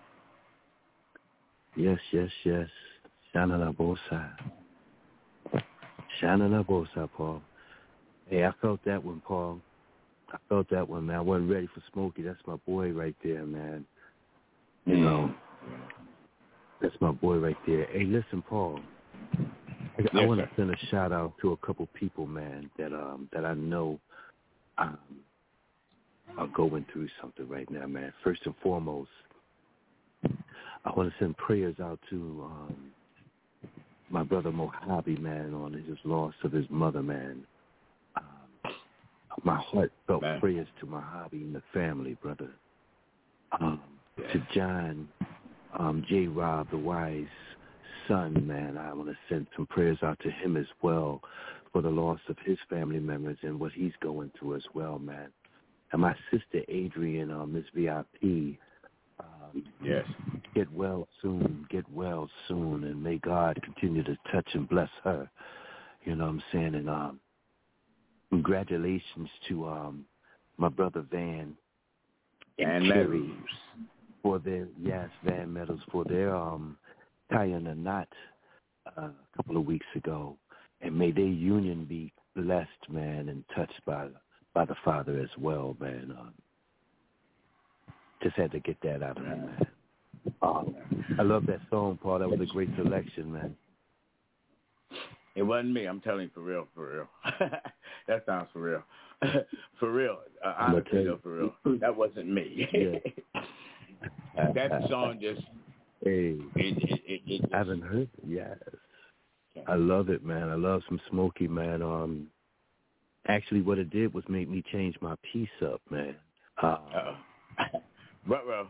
[SPEAKER 7] Yes, yes, yes. Shana la bosa. Shana la bosa, Paul. Hey, I felt that one, Paul. I felt that one, man. I wasn't ready for Smokey. That's my boy right there, man. You know, that's my boy right there. Hey, listen, Paul. I,
[SPEAKER 5] Yes,
[SPEAKER 7] I want to
[SPEAKER 5] sir.
[SPEAKER 7] send a shout out to a couple people, man, that um that I know um are going through something right now, man. First and foremost, I want to send prayers out to um my brother Mojave, man, on his loss of his mother, man. Um, my heartfelt
[SPEAKER 5] Man.
[SPEAKER 7] prayers to Mojave and the family, brother. Um, to John um, J. Rob, the wise son, man, I want to send some prayers out to him as well for the loss of his family members and what he's going through as well, man. And my sister Adrian, uh, Miss V I P, um,
[SPEAKER 5] Yes.
[SPEAKER 7] get well soon, get well soon, and may God continue to touch and bless her. You know what I'm saying? And um, congratulations to um, my brother Van and
[SPEAKER 5] Van
[SPEAKER 7] Kerry
[SPEAKER 5] Meadows.
[SPEAKER 7] for their, yes, Van Meadows, for their um, tying a knot uh, a couple of weeks ago. And may their union be blessed, man, and touched by by the Father as well, man. Um, just had to get that out of me, man. Um, I love that song, Paul. That was a great selection, man.
[SPEAKER 5] It wasn't me. I'm telling you, for real, for real. That sounds for real. For real. Uh, honestly, though, for real. That wasn't me.
[SPEAKER 7] Yeah.
[SPEAKER 5] That song just...
[SPEAKER 7] Hey,
[SPEAKER 5] it, it, it, it just,
[SPEAKER 7] I haven't heard it. Yes. I love it, man. I love some Smokey, man. Um, actually, what it did was make me change my piece up, man. Uh,
[SPEAKER 5] Uh-oh. Well,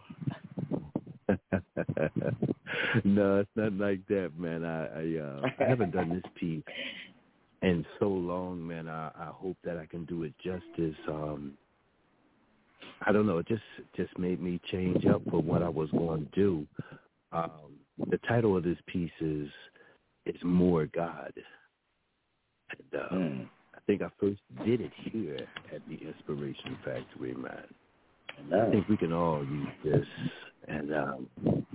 [SPEAKER 7] no, it's not like that, man. I I, uh, I haven't done this piece in so long, man. I, I hope that I can do it justice. Um, I don't know. It just just made me change up for what I was going to do. Um, the title of this piece is is More God. And, uh,
[SPEAKER 5] mm.
[SPEAKER 7] I think I first did it here at the Inspiration Factory, man.
[SPEAKER 5] No.
[SPEAKER 7] I think we can all use this, and um,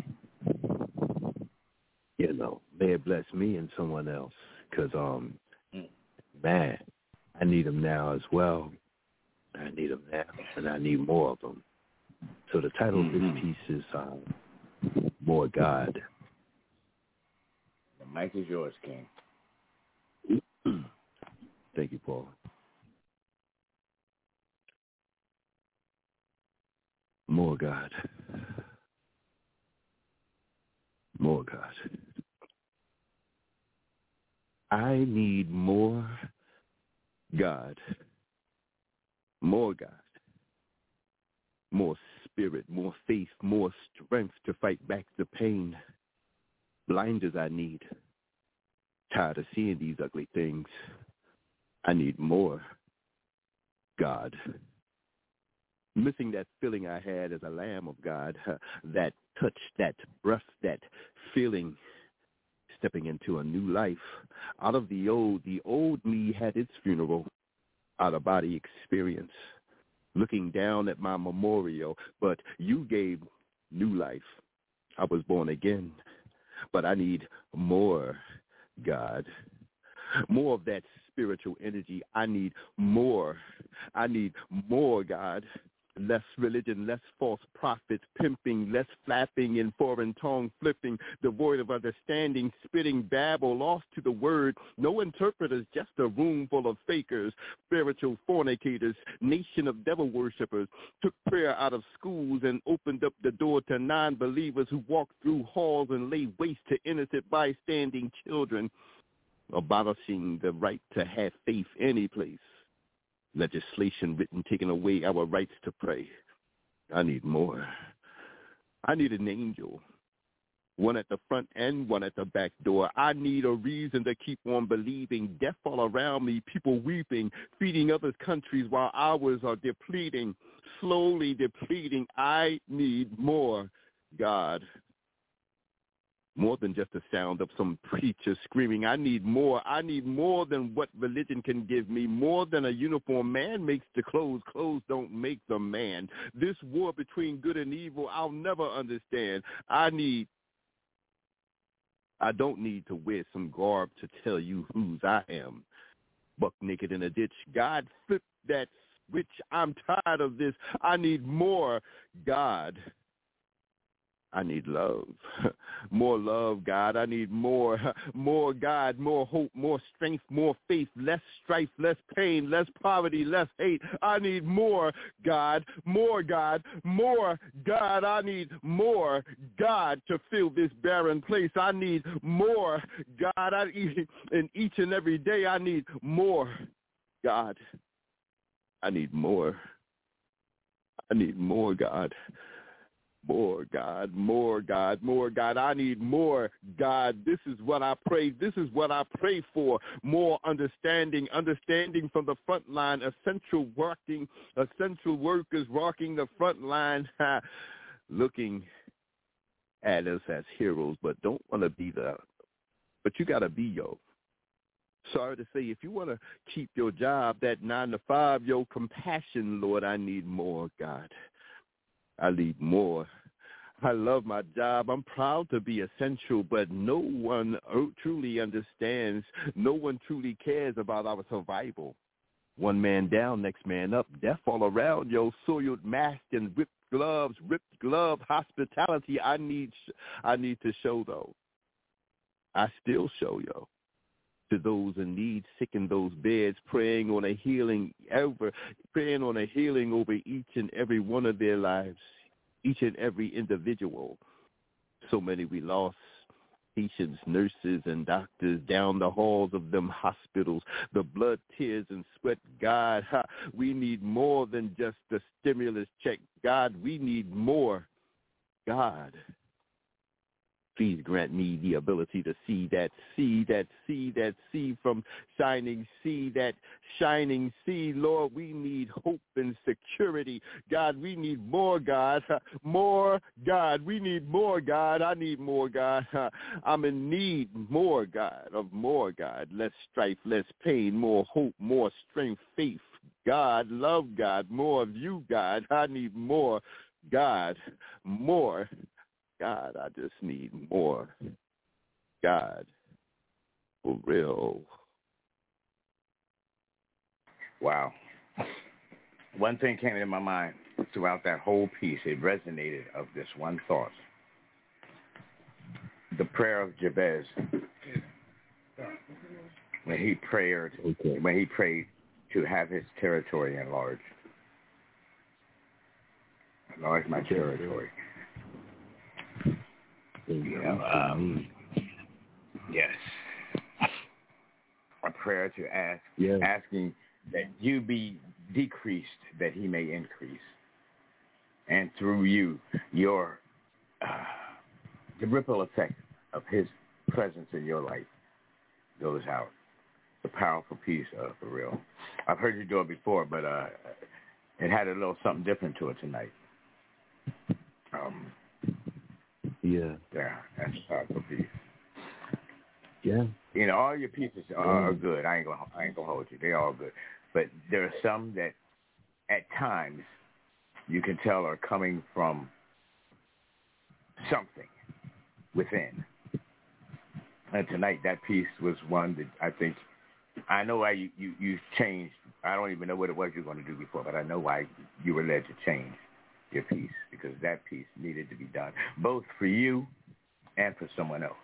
[SPEAKER 7] you know, may it bless me and someone else, because um,
[SPEAKER 5] mm.
[SPEAKER 7] man, I need them now as well. I need them now, and I need more of them. So the title
[SPEAKER 5] mm-hmm.
[SPEAKER 7] of this piece is um, More God.
[SPEAKER 5] The mic is yours, King.
[SPEAKER 7] Thank you, Paul. More God. More God. I need more God. More God. More spirit, more faith, more strength to fight back the pain. Blinders I need. Tired of seeing these ugly things. I need more God. Missing that feeling I had as a lamb of God, that touch, that breath, that feeling, stepping into a new life. Out of the old, the old me had its funeral, out-of-body experience, looking down at my memorial, but you gave new life. I was born again, but I need more God. More of that spiritual energy. I need more. I need more, God. Less religion, less false prophets, pimping, less flapping in foreign tongue flipping, devoid of understanding, spitting babble, lost to the word, no interpreters, just a room full of fakers, spiritual fornicators, nation of devil worshippers, took prayer out of schools and opened up the door to non-believers who walked through halls and lay waste to innocent bystanding children, abolishing the right to have faith any place. Legislation written taking away our rights to pray. I need more. I need an angel, one at the front and one at the back door. I need a reason to keep on believing. Death all around me, people weeping, feeding other countries while ours are depleting, slowly depleting. I need more, God. More than just the sound of some preacher screaming. I need more. I need more than what religion can give me, more than a uniform. Man makes the clothes. Clothes don't make the man. This war between good and evil, I'll never understand. I need, I don't need to wear some garb to tell you whose I am. Buck naked in a ditch. God, flip that switch. I'm tired of this. I need more, God. I need love, more love, God. I need more, more God, more hope, more strength, more faith, less strife, less pain, less poverty, less hate. I need more, God, more God, more God. I need more God to fill this barren place. I need more God. I, in each and every day, I need more God. I need more. I need more God. More God, more God, more God. I need more God. This is what I pray. This is what I pray for. More understanding, understanding from the front line, essential working, essential workers walking the front line, looking at us as heroes, but don't want to be the, but you got to be yo. Sorry to say, if you want to keep your job, that nine to five, yo, compassion, Lord, I need more, God. I need more. I love my job. I'm proud to be essential, but no one truly understands. No one truly cares about our survival. One man down, next man up. Death all around, yo. Soiled mask and ripped gloves, ripped glove hospitality. I need, I need to show though. I still show, yo. To those in need, sick in those beds, praying on a healing ever, praying on a healing over each and every one of their lives, each and every individual. So many we lost, patients, nurses, and doctors down the halls of them hospitals, the blood, tears, and sweat. God, ha, we need more than just the stimulus check. God, we need more. God, please grant me the ability to see that sea, that sea, that sea from shining sea, that shining sea. Lord, we need hope and security. God, we need more, God. More, God. We need more, God. I need more, God. I'm in need, more, God, of more, God. Less strife, less pain, more hope, more strength, faith. God, love, God. More of you, God. I need more, God. More. God, I just need more. God, for real.
[SPEAKER 5] Wow. One thing came into my mind throughout that whole piece. It resonated of this one thought. The prayer of Jabez. When he prayed, okay. when he prayed to have his territory enlarged. Enlarge my territory. You know, um, yes. A prayer to ask, yes. asking that you be decreased, that he may increase. And through you, your, uh, the ripple effect of his presence in your life goes out. The powerful piece, uh, for real. I've heard you do it before, but uh, it had a little something different to it tonight. Um,
[SPEAKER 7] Yeah.
[SPEAKER 5] Yeah, that's a powerful piece.
[SPEAKER 7] Yeah.
[SPEAKER 5] You know, all your pieces are, are good. I ain't gonna I ain't gonna hold you. They're all good. But there are some that at times you can tell are coming from something within. And tonight that piece was one that I think I know why you, you, you changed. I don't even know what it was you were going to do before, but I know why you were led to change your piece because that piece needed to be done, both for you and for someone else.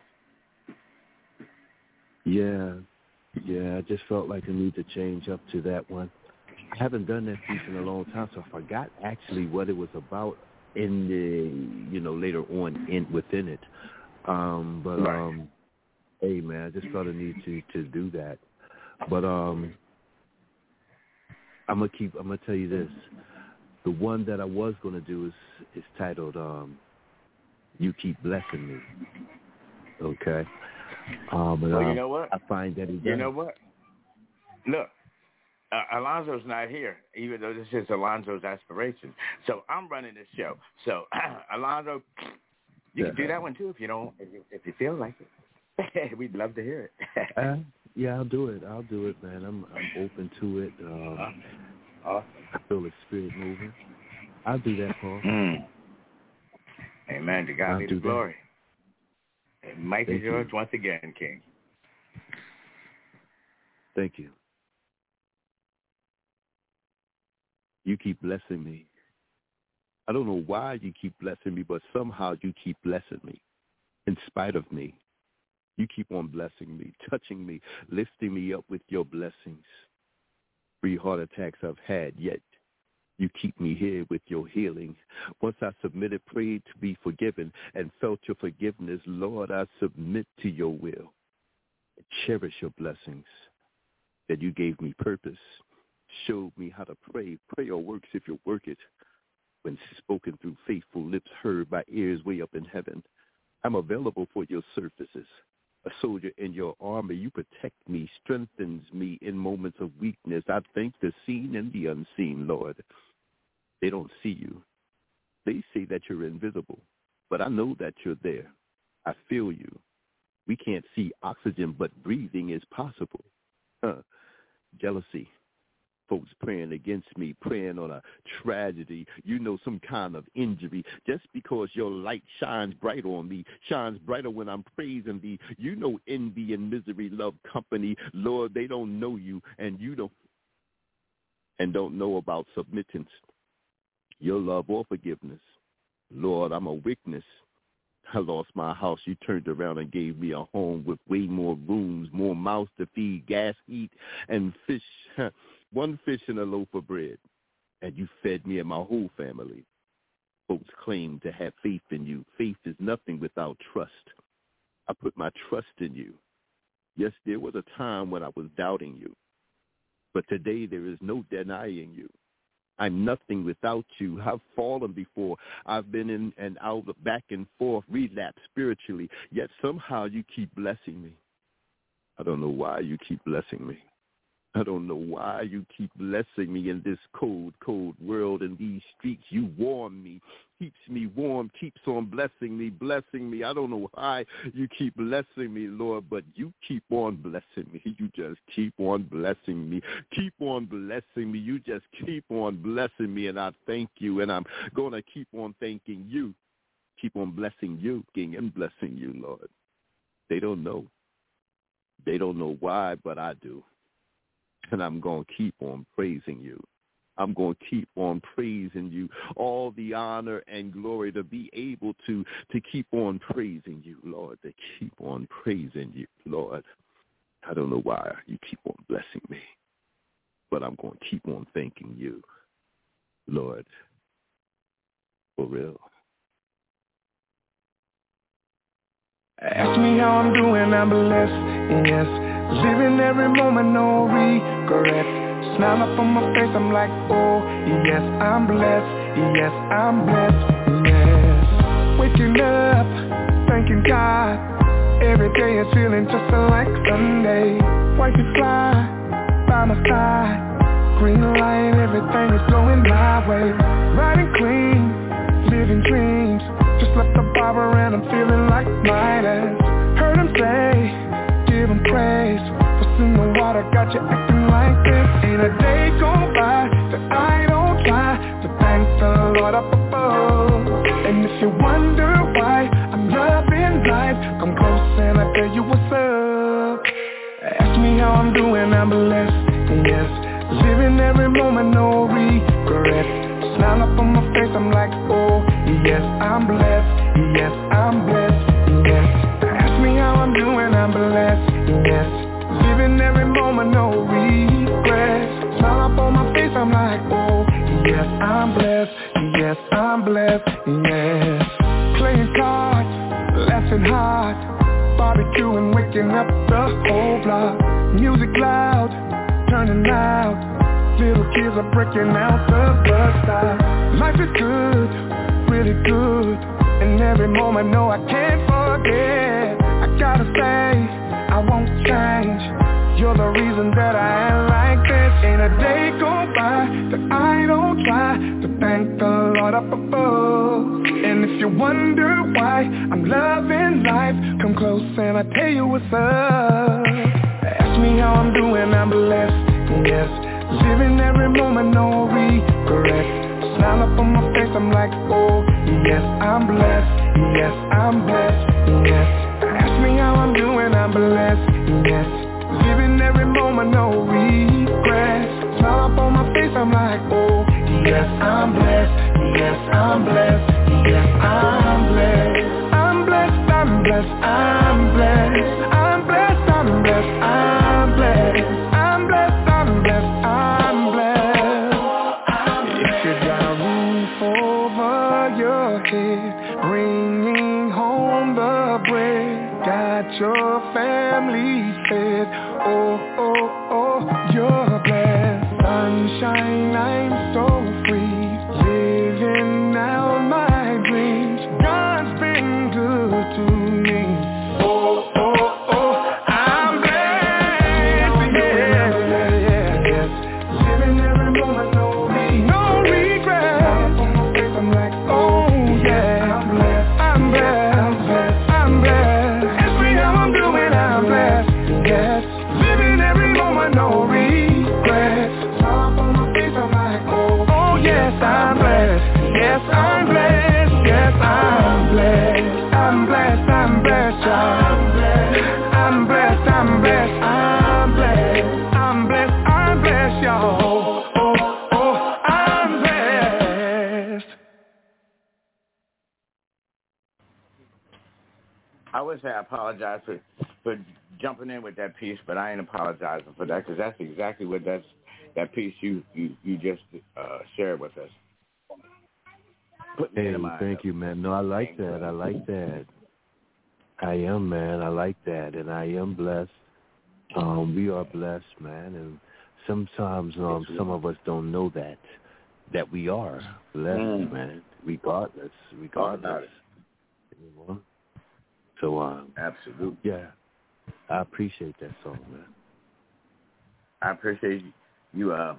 [SPEAKER 7] Yeah, yeah, I just felt like I need to change up to that one. I haven't done that piece in a long time, so I forgot actually what it was about in the, you know, later on in within it. Um, but,
[SPEAKER 5] right.
[SPEAKER 7] um, hey, man, I just felt a need to, to do that. But um, I'm going to keep, I'm going to tell you this. The one that I was going to do is, is titled um, You Keep Blessing Me. Okay? Um, but,
[SPEAKER 5] well,
[SPEAKER 7] um,
[SPEAKER 5] you know what?
[SPEAKER 7] I find that he does.
[SPEAKER 5] You know what? Look, uh, Alonzo's not here, even though this is Alonzo's aspiration. So I'm running this show. So, Alonzo, you can do that one too if you don't, if you, if you feel like it. We'd love to hear it.
[SPEAKER 7] uh, yeah, I'll do it. I'll do it, man. I'm I'm open to it. Um,
[SPEAKER 5] awesome.
[SPEAKER 7] I feel the spirit moving. I'll do that, Paul.
[SPEAKER 5] Mm. Amen. To God
[SPEAKER 7] I'll
[SPEAKER 5] be the glory. And Mike is yours once again, King.
[SPEAKER 7] Thank you. You keep blessing me. I don't know why you keep blessing me, but somehow you keep blessing me. In spite of me, you keep on blessing me, touching me, lifting me up with your blessings. Three heart attacks I've had, yet you keep me here with your healing. Once I submitted, prayed to be forgiven, and felt your forgiveness, Lord, I submit to your will. Cherish your blessings, that you gave me purpose, showed me how to pray. Prayer works if you work it. When spoken through faithful lips, heard by ears way up in heaven. I'm available for your services. A soldier in your army, you protect me, strengthens me in moments of weakness. I thank the seen and the unseen, Lord. They don't see you. They say that you're invisible, but I know that you're there. I feel you. We can't see oxygen, but breathing is possible. Huh. Jealousy. Folks praying against me, praying on a tragedy, you know, some kind of injury. Just because your light shines bright on me, shines brighter when I'm praising thee. You know envy and misery love company. Lord, they don't know you, and you don't, and don't know about submittance, your love or forgiveness. Lord, I'm a witness. I lost my house. You turned around and gave me a home with way more rooms, more mouths to feed, gas, eat, and fish. One fish and a loaf of bread, and you fed me and my whole family. Folks claim to have faith in you. Faith is nothing without trust. I put my trust in you. Yes, there was a time when I was doubting you, but today there is no denying you. I'm nothing without you. I've fallen before. I've been in and out, back and forth, relapsed spiritually, yet somehow you keep blessing me. I don't know why you keep blessing me. I don't know why you keep blessing me in this cold, cold world. In these streets, you warm me, keeps me warm, keeps on blessing me, blessing me. I don't know why you keep blessing me, Lord, but you keep on blessing me. You just keep on blessing me. Keep on blessing me. You just keep on blessing me, and I thank you, and I'm going to keep on thanking you. Keep on blessing you, King, and blessing you, Lord. They don't know. They don't know why, but I do. And I'm going to keep on praising you. I'm going to keep on praising you. All the honor and glory to be able to, to keep on praising you, Lord, to keep on praising you, Lord. I don't know why you keep on blessing me, but I'm going to keep on thanking you, Lord, for real.
[SPEAKER 8] Ask me how I'm doing, I'm blessed, yes. Living every moment, no regret. Smile up on my face, I'm like, oh, yes, I'm blessed, yes, I'm blessed, yes. Waking up, thanking God. Every day is feeling just like Sunday. Wifey fly, by my side. Green light, everything is going my way. Riding clean, living dreams. Just left the barber and I'm feeling like Midas. Heard him say, give him praise. What's in the water got you acting like this? Ain't a day go by that I don't try to thank the Lord up above. And if you wonder why I'm loving life, come close and I'll tell you what's up. Ask me how I'm doing, I'm blessed, yes. Living every moment, no regret.
[SPEAKER 9] Smile up on my face, I'm like, oh, yes, I'm blessed. Yes, I'm blessed. Yes. Ask me how I'm doing, I'm blessed. Yes. Living every moment, no regrets. Smile up on my face, I'm like, oh, yes, I'm blessed. Yes, I'm blessed. Yes. Playing cards, laughing hard, barbecuing, waking up the whole block. Music loud, turning out. Little kids are breaking out the bus stop. Life is good, really good. And every moment, no, I can't forget. I gotta say, I won't change. You're the reason that I am like this. Ain't a day go by that I don't try to thank the Lord up above. And if you wonder why I'm loving life, come close and I'll tell you what's up. Ask me how I'm doing, I'm blessed, yes. Living every moment, no regrets. Smile up on my face, I'm like, oh, yes, I'm blessed. Yes, I'm blessed, yes. Ask me how I'm doing, I'm blessed, yes. Living every moment, no regrets. Smile up on my face, I'm like, oh, yes, I'm blessed. Yes, I'm blessed. Yes, I'm blessed. I'm blessed, I'm blessed, I'm blessed. I'm blessed, I'm blessed, I'm blessed. I'm blessed, I'm blessed, I'm blessed. If you got a roof over your head, bringing home the bread, got your family fed, oh, oh, oh, you're blessed. Sunshine, I'm so free, living out my dreams. God's been good to me, oh, oh, oh, I'm blessed, yeah, yeah, yes. Living every moment, no regrets, no regrets. I'm like, oh, yeah, I'm blessed, I'm blessed, I'm blessed, I'm blessed. Ask me how I'm doing, I'm blessed, yes. Living every moment, no regrets. Smile up on my face, I'm like, oh, oh, yes, I'm blessed, yes, I'm blessed, yes, I'm blessed. I'm blessed, I'm blessed, I'm blessed. I'm blessed, I'm blessed, I'm blessed. I'm blessed, I'm blessed, y'all. Oh, oh, oh, I'm blessed.
[SPEAKER 5] I would say I apologize for, for jumping in with that piece, but I ain't apologizing for that because that's exactly what that's, that piece you, you, you just uh, shared with us. Put me
[SPEAKER 7] Hey,
[SPEAKER 5] in the mind
[SPEAKER 7] thank
[SPEAKER 5] of
[SPEAKER 7] you, man. No, I like that. I like that. I am, man. I like that, and I am blessed. Um, we are blessed, man, and sometimes um,
[SPEAKER 5] Yes, we
[SPEAKER 7] some
[SPEAKER 5] are.
[SPEAKER 7] of us don't know that that we are blessed,
[SPEAKER 5] Mm.
[SPEAKER 7] man. Regardless,
[SPEAKER 5] Talk
[SPEAKER 7] regardless.
[SPEAKER 5] about it.
[SPEAKER 7] You know? So, um,
[SPEAKER 5] Absolutely.
[SPEAKER 7] yeah, I appreciate that song, man.
[SPEAKER 5] I appreciate you um,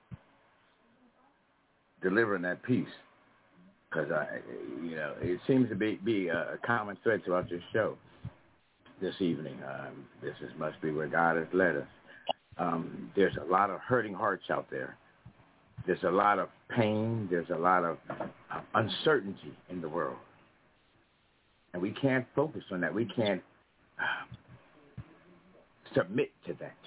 [SPEAKER 5] delivering that piece because I, you know, it seems to be, be a common thread throughout this show this evening. Um, this is, must be where God has led us. Um, there's a lot of hurting hearts out there. There's a lot of pain. There's a lot of uh, uncertainty in the world. And we can't focus on that. We can't uh, submit to that.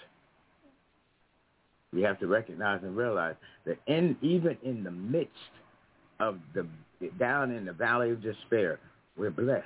[SPEAKER 5] We have to recognize and realize that in even in the midst of the, down in the valley of despair, we're blessed.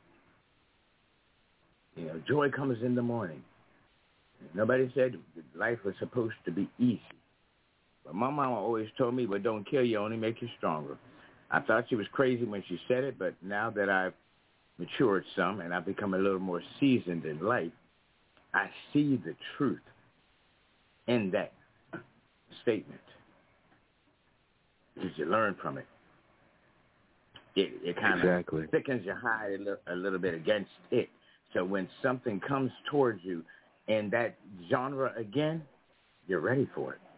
[SPEAKER 5] You know, joy comes in the morning. Nobody said life was supposed to be easy. But my mama always told me, what don't kill you only make you stronger. I thought she was crazy when she said it, but now that I've matured some and I've become a little more seasoned in life, I see the truth in that statement because you learn from it. It, it kind of
[SPEAKER 7] Exactly.
[SPEAKER 5] thickens your hide a little, a little bit against it. So when something comes towards you in that genre again, you're ready for it.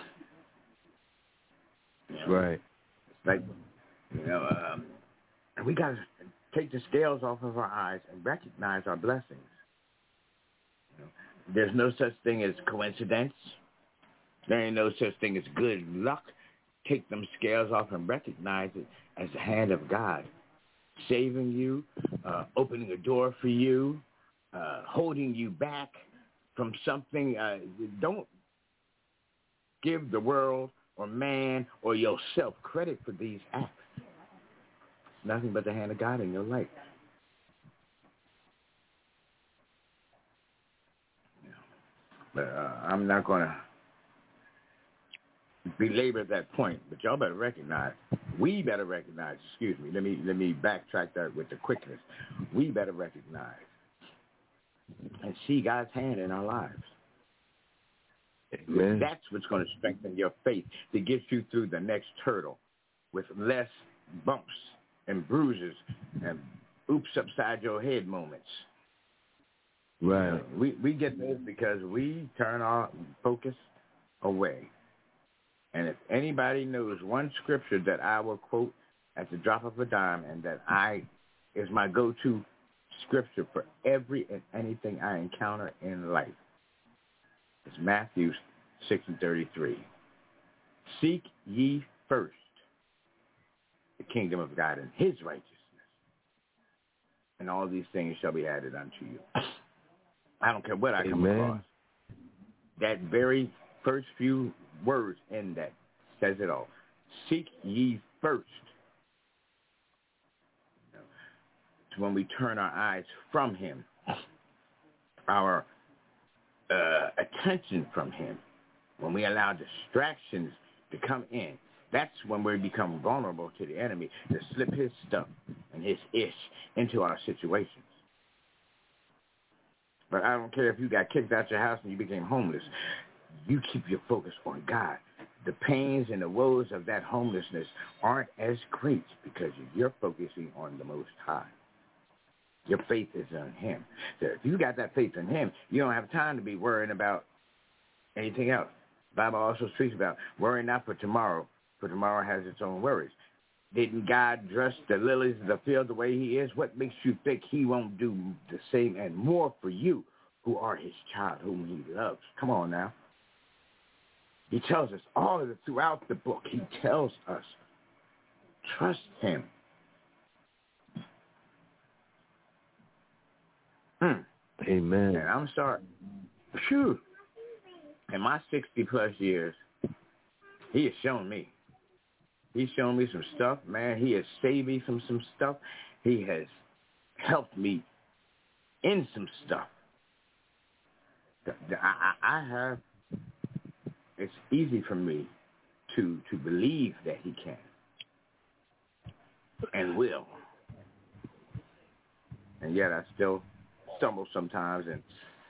[SPEAKER 5] You know,
[SPEAKER 7] Right.
[SPEAKER 5] it's like, you know, um, we got to take the scales off of our eyes and recognize our blessings. You know, there's no such thing as coincidence. There ain't no such thing as good luck. Take them scales off and recognize it as the hand of God, saving you, uh, opening a door for you, uh, holding you back from something. Uh, don't give the world or man or yourself credit for these acts. It's nothing but the hand of God in your life. But uh, I'm not going to belabor that point, but y'all better recognize, we better recognize, excuse me, let me let me backtrack that with the quickness. We better recognize and see God's hand in our lives.
[SPEAKER 7] Amen.
[SPEAKER 5] That's what's going to strengthen your faith to get you through the next hurdle with less bumps and bruises and oops upside your head moments.
[SPEAKER 7] Right.
[SPEAKER 5] You know, we, we get this because we turn our focus away. And if anybody knows one scripture that I will quote at the drop of a dime and that I is my go-to scripture for every and anything I encounter in life, it's Matthew six and thirty-three. Seek ye first the kingdom of God and his righteousness, and all these things shall be added unto you. I don't care what I come
[SPEAKER 7] Amen.
[SPEAKER 5] across. That very first few words in that says it all. Seek ye first. It's when we turn our eyes from him, our uh, attention from him, when we allow distractions to come in, that's when we become vulnerable to the enemy to slip his stuff and his ish into our situations. But I don't care if you got kicked out your house and you became homeless. You keep your focus on God. The pains and the woes of that homelessness aren't as great because you're focusing on the Most High. Your faith is in him. So if you got that faith in him, you don't have time to be worrying about anything else. The Bible also speaks about worry not for tomorrow, for tomorrow has its own worries. Didn't God dress the lilies of the field the way he is? What makes you think he won't do the same and more for you who are his child, whom he loves? Come on now. He tells us all of it throughout the book. He tells us, trust him. Hmm.
[SPEAKER 7] Amen.
[SPEAKER 5] And I'm sorry. Phew. In my sixty plus years, he has shown me. He's shown me some stuff, man. He has saved me from some stuff. He has helped me in some stuff. I, I, I have, it's easy for me to, to believe that he can and will. And yet I still stumble sometimes and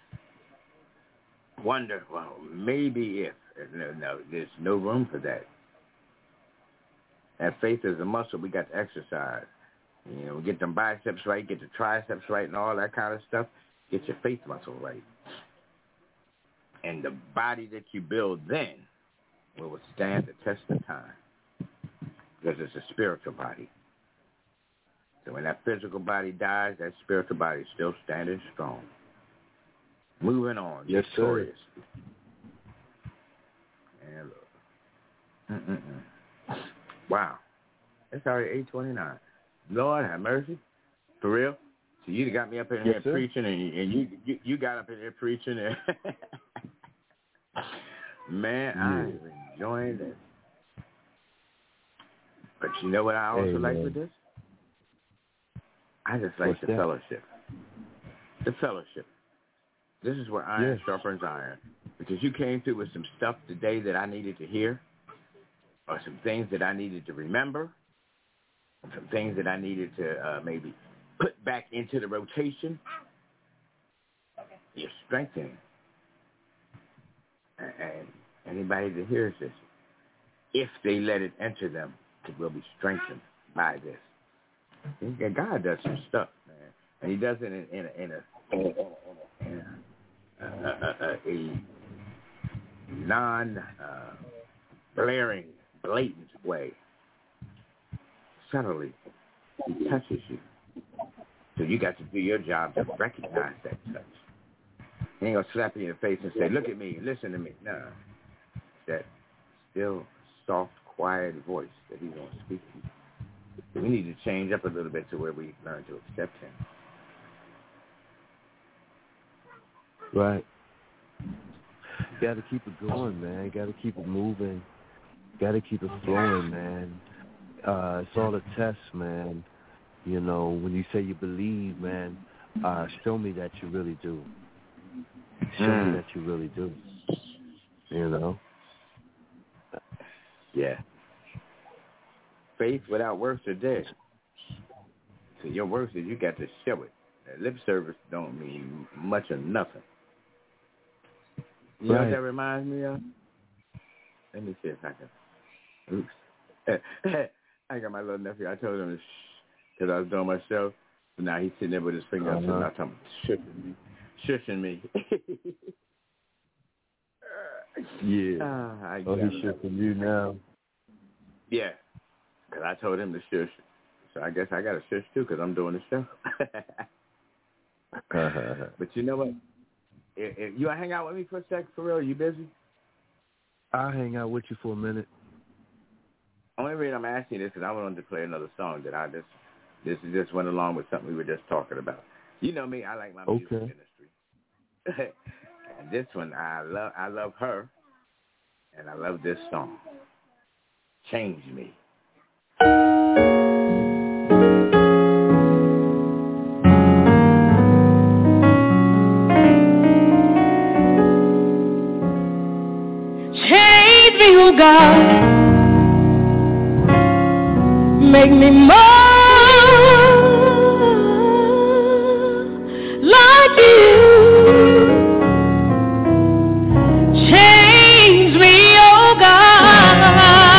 [SPEAKER 5] wonder, well, maybe if. No, no, there's no room for that. That faith is a muscle we got to exercise. You know, get them biceps right, get the triceps right, and all that kind of stuff. Get your faith muscle right. And the body that you build then will withstand the test of time because it's a spiritual body. So when that physical body dies, that spiritual body is still standing strong. Moving on,
[SPEAKER 7] yes,
[SPEAKER 5] victorious.
[SPEAKER 7] Sir.
[SPEAKER 5] And look. Mm-mm-mm. Wow. It's already eight twenty-nine. Lord have mercy. For real? So you got me up in
[SPEAKER 7] yes,
[SPEAKER 5] here
[SPEAKER 7] sir.
[SPEAKER 5] preaching, and, you, and you, you you got up in here preaching. And man,
[SPEAKER 7] yeah.
[SPEAKER 5] I'm enjoying this. But you know what I also
[SPEAKER 7] Amen.
[SPEAKER 5] like with this? I just like
[SPEAKER 7] What's
[SPEAKER 5] the
[SPEAKER 7] that?
[SPEAKER 5] fellowship. The fellowship. This is where iron
[SPEAKER 7] yes.
[SPEAKER 5] sharpens iron. Because you came through with some stuff today that I needed to hear, or some things that I needed to remember, or some things that I needed to uh, maybe put back into the rotation. Okay. You're strengthening. And, and anybody that hears this, if they let it enter them, it will be strengthened by this. And God does some stuff, man, and he does it in, in a, in a, in a, in a, a, a, a non uh, blaring, blatant way. Subtly, he touches you. So you got to do your job to recognize that touch. He ain't gonna slap you in the face and say, "Look at me, listen to me." No, that still soft, quiet voice that he's gonna speak to you. We need to change up a little bit to where we learn to accept him.
[SPEAKER 7] Right. Got to keep it going, man. Got to keep it moving. Got to keep it flowing, man. Uh, it's all a test, man. You know, when you say you believe, man, uh, show me that you really do. Show mm. me that you really do. You know?
[SPEAKER 5] Yeah. Faith without works are dead. So your works is you got to show it. That lip service don't mean much or nothing. You right. know what that reminds me of? Let me see if I can. Oops. I got my little nephew. I told him to shh because I was doing my show. So now he's sitting there with his finger uh-huh. up and I'm talking shushing me. Shushing me.
[SPEAKER 7] yeah.
[SPEAKER 5] Uh, I
[SPEAKER 7] oh, he's shushing you now?
[SPEAKER 5] Yeah. Because I told him to shush. So I guess I got to shush too because I'm doing the show. But you know what? If, if you want to hang out with me for a sec, for real? Are you busy?
[SPEAKER 7] I'll hang out with you for a minute.
[SPEAKER 5] Only reason I'm asking this is I wanted to play another song that I just this just went along with something we were just talking about. You know me, I like my music
[SPEAKER 7] okay.
[SPEAKER 5] industry. And this one, I love I love her, and I love this song, Change Me.
[SPEAKER 3] Change me, oh God. Make me more like you. Change me, oh God.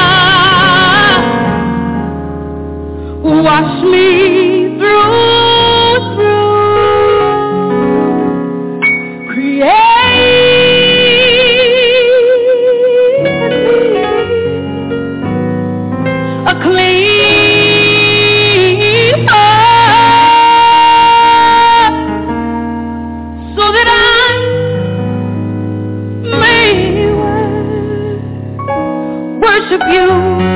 [SPEAKER 3] Wash me through, through. Create a clean worship you.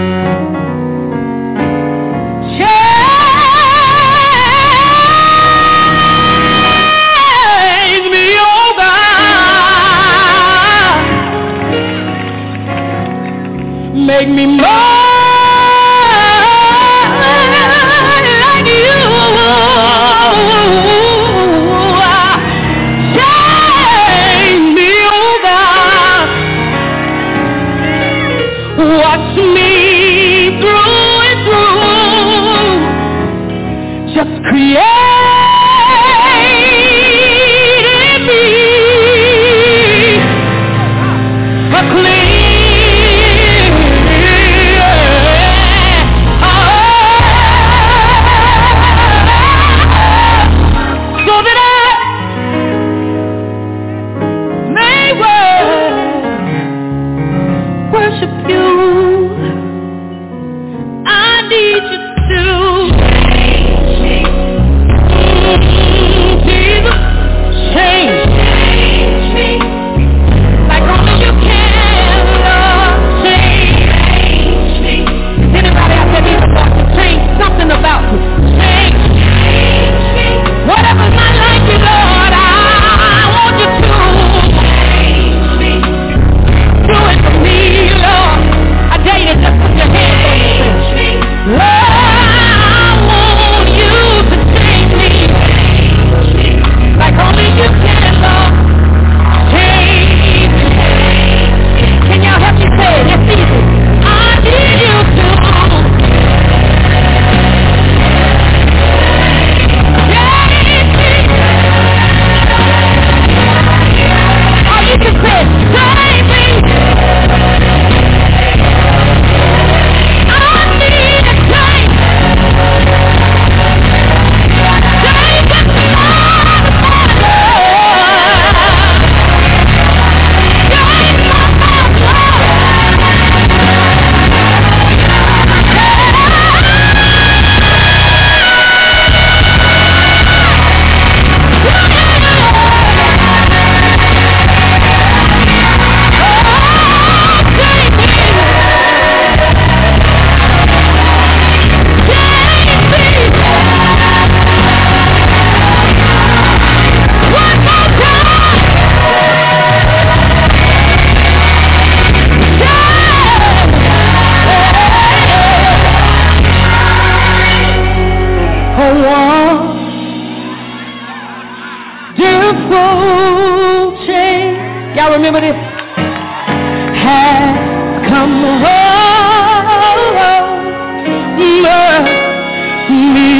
[SPEAKER 3] Change me, oh God. Make me more like you. Change me, oh God. Watch me remember this. Has come over me.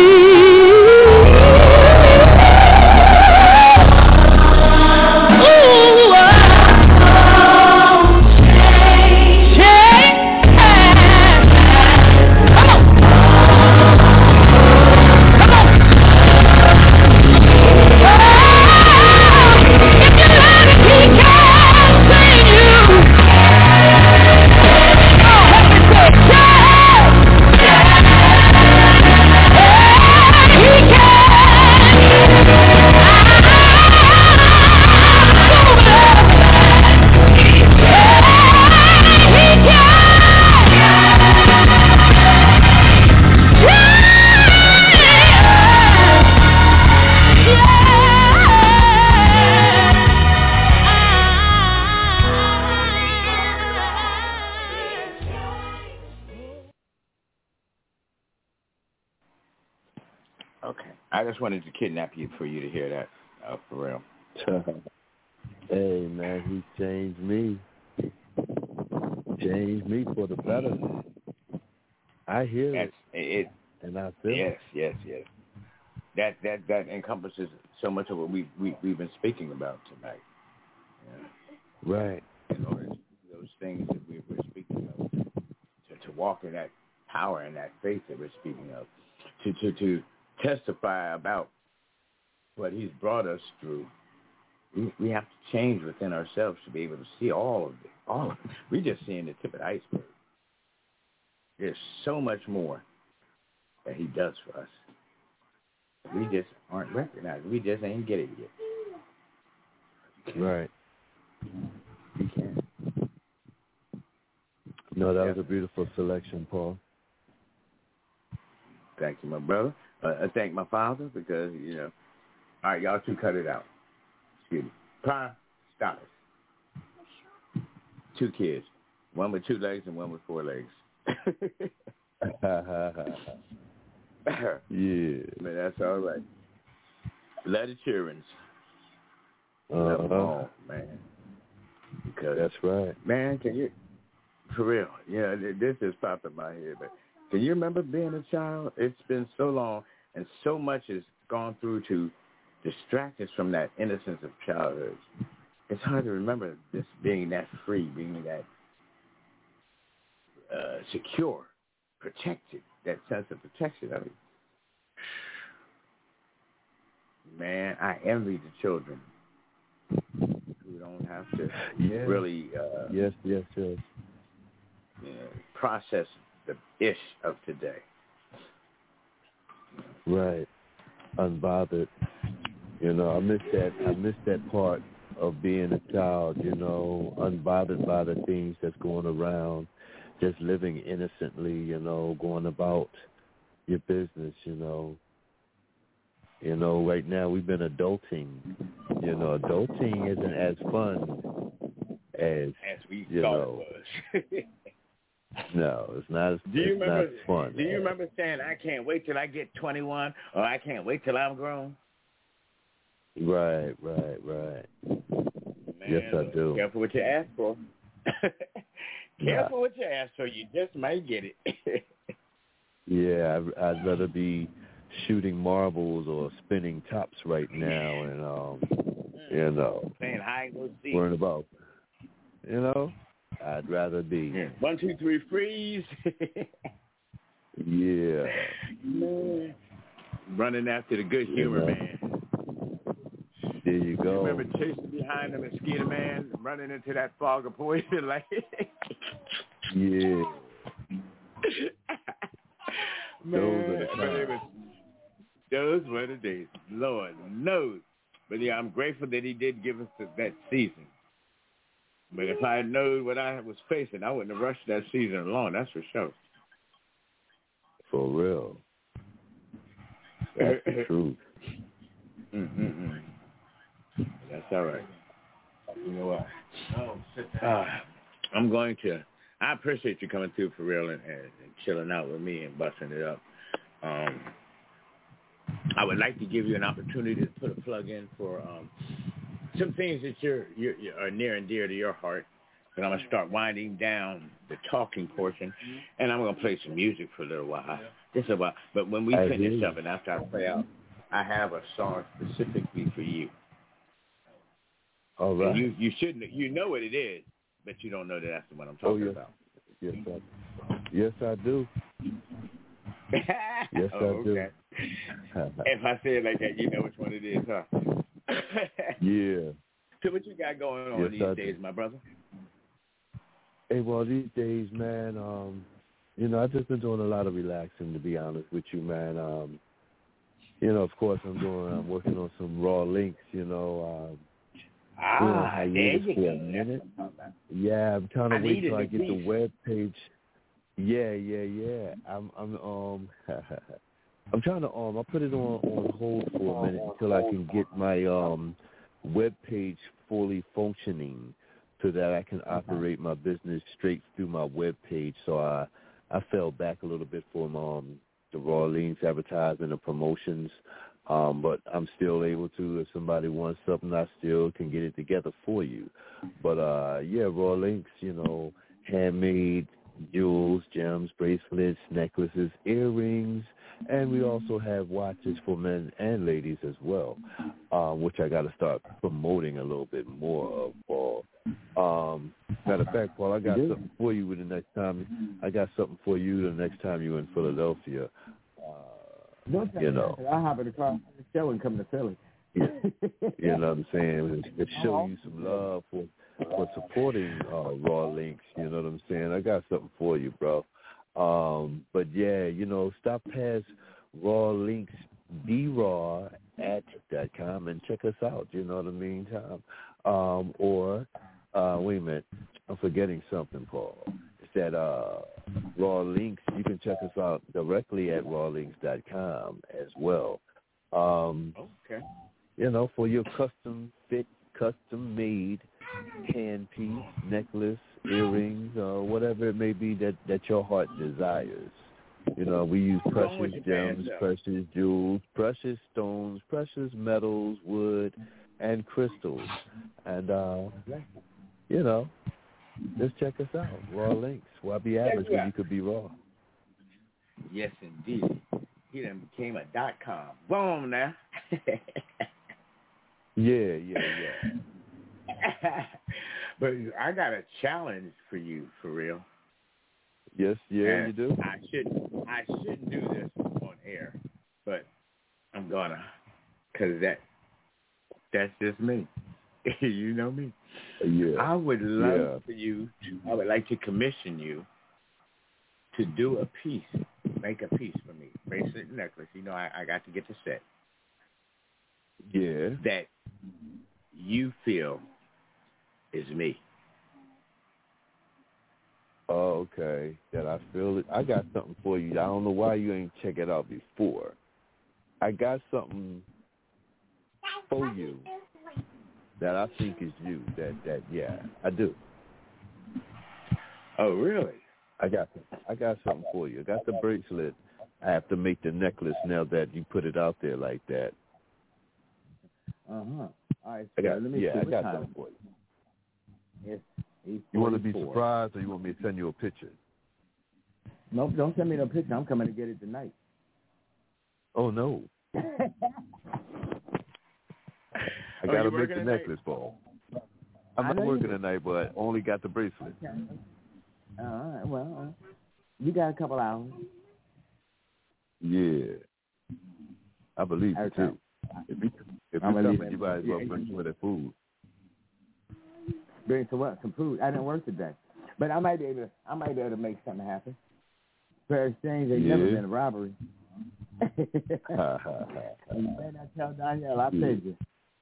[SPEAKER 5] I just wanted to kidnap you for you to hear that, uh, for real.
[SPEAKER 7] Hey, man, he changed me. Changed me for the better. I hear
[SPEAKER 5] That's,
[SPEAKER 7] it,
[SPEAKER 5] it,
[SPEAKER 7] and I feel
[SPEAKER 5] yes,
[SPEAKER 7] it.
[SPEAKER 5] Yes, yes, yes. That that that encompasses so much of what we we we've been speaking about tonight. Yeah.
[SPEAKER 7] Right.
[SPEAKER 5] You know, those things that we were speaking of, to, to walk in that power and that faith that we're speaking of, to to to testify about what he's brought us through. We, we have to change within ourselves to be able to see all of it. All of it. We're just seeing the tip of the iceberg. There's so much more that he does for us. We just aren't recognizing. We just ain't get it yet.
[SPEAKER 7] Right.
[SPEAKER 5] You can.
[SPEAKER 7] No, that
[SPEAKER 5] yeah.
[SPEAKER 7] was a beautiful selection, Paul.
[SPEAKER 5] Thank you, my brother. Uh, I thank my father because, you know, all right, y'all two cut it out. Excuse me. Pa, stop it. Two kids. One with two legs and one with four legs.
[SPEAKER 7] Yeah.
[SPEAKER 5] Man, that's all right. Let the children.
[SPEAKER 7] Uh-huh.
[SPEAKER 5] Love them all, man. Because,
[SPEAKER 7] that's right.
[SPEAKER 5] Man, can you, for real, yeah, this just popped in my head, but can you remember being a child? It's been so long, and so much has gone through to distract us from that innocence of childhood. It's hard to remember this being that free, being that uh, secure, protected, that sense of protection. I mean, man, I envy the children who don't have to
[SPEAKER 7] yeah.
[SPEAKER 5] really uh,
[SPEAKER 7] yes, yes, yes.
[SPEAKER 5] You know, process the ish of today.
[SPEAKER 7] Right. Unbothered. You know, I miss that I miss that part of being a child, you know, unbothered by the things that's going around, just living innocently, you know, going about your business, you know. You know, right now we've been adulting. You know, adulting isn't as fun as,
[SPEAKER 5] as we
[SPEAKER 7] you
[SPEAKER 5] thought
[SPEAKER 7] know.
[SPEAKER 5] it was.
[SPEAKER 7] No, it's not.
[SPEAKER 5] Do you
[SPEAKER 7] it's
[SPEAKER 5] remember?
[SPEAKER 7] not fun.
[SPEAKER 5] Do you remember saying, "I can't wait till I get twenty-one," or "I can't wait till I'm grown"?
[SPEAKER 7] Right, right, right.
[SPEAKER 5] Man,
[SPEAKER 7] yes, I do.
[SPEAKER 5] Careful what you ask for. Careful
[SPEAKER 7] nah.
[SPEAKER 5] what you ask for. You just might get it.
[SPEAKER 7] Yeah, I'd, I'd rather be shooting marbles or spinning tops right now, and um, you know,
[SPEAKER 5] saying hi, go see.
[SPEAKER 7] worrying about, you know. I'd rather be.
[SPEAKER 5] Yeah. One, two, three, freeze.
[SPEAKER 7] Yeah.
[SPEAKER 5] Man. Running after the good humor,
[SPEAKER 7] yeah.
[SPEAKER 5] man.
[SPEAKER 7] There you go.
[SPEAKER 5] You remember chasing behind the mosquito man, running into that fog of poison? Like,
[SPEAKER 7] yeah.
[SPEAKER 5] Man,
[SPEAKER 7] those are the times.
[SPEAKER 5] was, those were the days. Lord knows. But yeah, I'm grateful that he did give us that season. But if I had known what I was facing, I wouldn't have rushed that season along. That's for sure.
[SPEAKER 7] For real. That's the truth.
[SPEAKER 5] Mm-mm-mm. That's all right. You know what? Oh, sit down. Uh, I'm going to. I appreciate you coming through for real and, and, and chilling out with me and busting it up. Um, I would like to give you an opportunity to put a plug in for um, some things that you're, you're, you are near and dear to your heart. And I'm going to start winding down the talking portion, and I'm going to play some music for a little while. Just a while. But when we
[SPEAKER 7] I
[SPEAKER 5] finish
[SPEAKER 7] hear
[SPEAKER 5] up and after I play out, I have a song specifically for you.
[SPEAKER 7] All right.
[SPEAKER 5] And you, you shouldn't, you know what it is, but you don't know that that's the one I'm talking
[SPEAKER 7] oh, yes.
[SPEAKER 5] about.
[SPEAKER 7] Yes, I, yes, I do. Yes,
[SPEAKER 5] oh,
[SPEAKER 7] I
[SPEAKER 5] okay.
[SPEAKER 7] do.
[SPEAKER 5] If I say it like that, you know which one it is, huh?
[SPEAKER 7] Yeah.
[SPEAKER 5] So what you got going on
[SPEAKER 7] yes,
[SPEAKER 5] these
[SPEAKER 7] I
[SPEAKER 5] days,
[SPEAKER 7] do.
[SPEAKER 5] my brother?
[SPEAKER 7] Hey, well, these days, man, um, you know, I've just been doing a lot of relaxing, to be honest with you, man. Um, you know, of course, I'm doing, I'm working on some raw links, you know. Um,
[SPEAKER 5] ah,
[SPEAKER 7] you know,
[SPEAKER 5] there you
[SPEAKER 7] for
[SPEAKER 5] go.
[SPEAKER 7] a minute. Yeah, I'm trying to
[SPEAKER 5] I
[SPEAKER 7] wait till I
[SPEAKER 5] piece.
[SPEAKER 7] get the web page. Yeah, yeah, yeah. I'm, I'm, um, I'm trying to, um, I put it on on hold for a minute until I can get my um web page fully functioning, so that I can operate my business straight through my web page. So I, I fell back a little bit from um, the raw links advertising and promotions, um, but I'm still able to. If somebody wants something, I still can get it together for you. But uh, yeah, raw links, you know, handmade jewels, gems, bracelets, necklaces, earrings, and we also have watches for men and ladies as well, uh, which I got to start promoting a little bit more of, Paul. Um, matter of fact, Paul, I got something for you the next time. I got something for you the next time you're in Philadelphia. Uh,
[SPEAKER 5] Don't tell
[SPEAKER 7] you
[SPEAKER 5] me
[SPEAKER 7] know,
[SPEAKER 5] that. I'll hop in the car the show and come to Philly.
[SPEAKER 7] you know what I'm saying? To show you some love for for supporting uh, Raw Links. You know what I'm saying? I got something for you, bro. Um, but yeah, you know, stop past Raw Links D raw at dot com and check us out. You know what I mean, Tom? Um, or uh, wait a minute, I'm forgetting something, Paul. It's that uh, Raw Links. You can check us out directly at raw links dot com as well. Um,
[SPEAKER 5] okay.
[SPEAKER 7] You know, for your custom fit, custom made hand piece, necklace, earrings, or whatever it may be that, that your heart desires. You know, we use precious gems, precious jewels, precious stones, precious metals, wood, and crystals. And, uh, you know, just check us out. Raw Links. Why be average when you could be raw?
[SPEAKER 5] Yes, indeed. He done became a dot com. Boom now.
[SPEAKER 7] yeah, yeah, yeah.
[SPEAKER 5] But I got a challenge for you, for real.
[SPEAKER 7] Yes, yeah,
[SPEAKER 5] and
[SPEAKER 7] you do.
[SPEAKER 5] I shouldn't, I shouldn't do this on air, but I'm gonna, cause that, that's just me. You know me.
[SPEAKER 7] Yeah.
[SPEAKER 5] I would love
[SPEAKER 7] yeah.
[SPEAKER 5] for you. To, I would like to commission you to do a piece, make a piece for me, bracelet and necklace. You know, I, I got to get the set.
[SPEAKER 7] Yeah.
[SPEAKER 5] That you feel is me.
[SPEAKER 7] Oh, okay. That I feel it. I got something for you. I don't know why you ain't check it out before. I got something for you that I think is you. That that yeah, I do.
[SPEAKER 5] Oh, really?
[SPEAKER 7] I got I got something for you. I got the bracelet. I have to make the necklace now that you put it out there like that.
[SPEAKER 5] Uh huh. All right. So
[SPEAKER 7] I got,
[SPEAKER 5] let me
[SPEAKER 7] yeah,
[SPEAKER 5] see
[SPEAKER 7] I got
[SPEAKER 5] time.
[SPEAKER 7] something for you.
[SPEAKER 5] It's
[SPEAKER 7] you want to be surprised, or you want me to send you a picture?
[SPEAKER 5] Nope, don't send me no picture. I'm coming to get it tonight.
[SPEAKER 7] Oh no. I
[SPEAKER 5] oh,
[SPEAKER 7] gotta make the necklace,
[SPEAKER 5] tonight?
[SPEAKER 7] Paul. I'm not working tonight, but only got the bracelet.
[SPEAKER 5] Okay. All right. Well, uh, you got a couple hours.
[SPEAKER 7] Yeah, I believe
[SPEAKER 5] okay.
[SPEAKER 7] it too. If you if you're coming, you might as well bring some of that food.
[SPEAKER 5] Bring some what? Some food. I didn't work today, but I might be able to. I might be able to make something happen. Fair exchange ain't
[SPEAKER 7] yeah.
[SPEAKER 5] never been a robbery. You better not tell Danielle I
[SPEAKER 7] yeah.
[SPEAKER 5] paid you.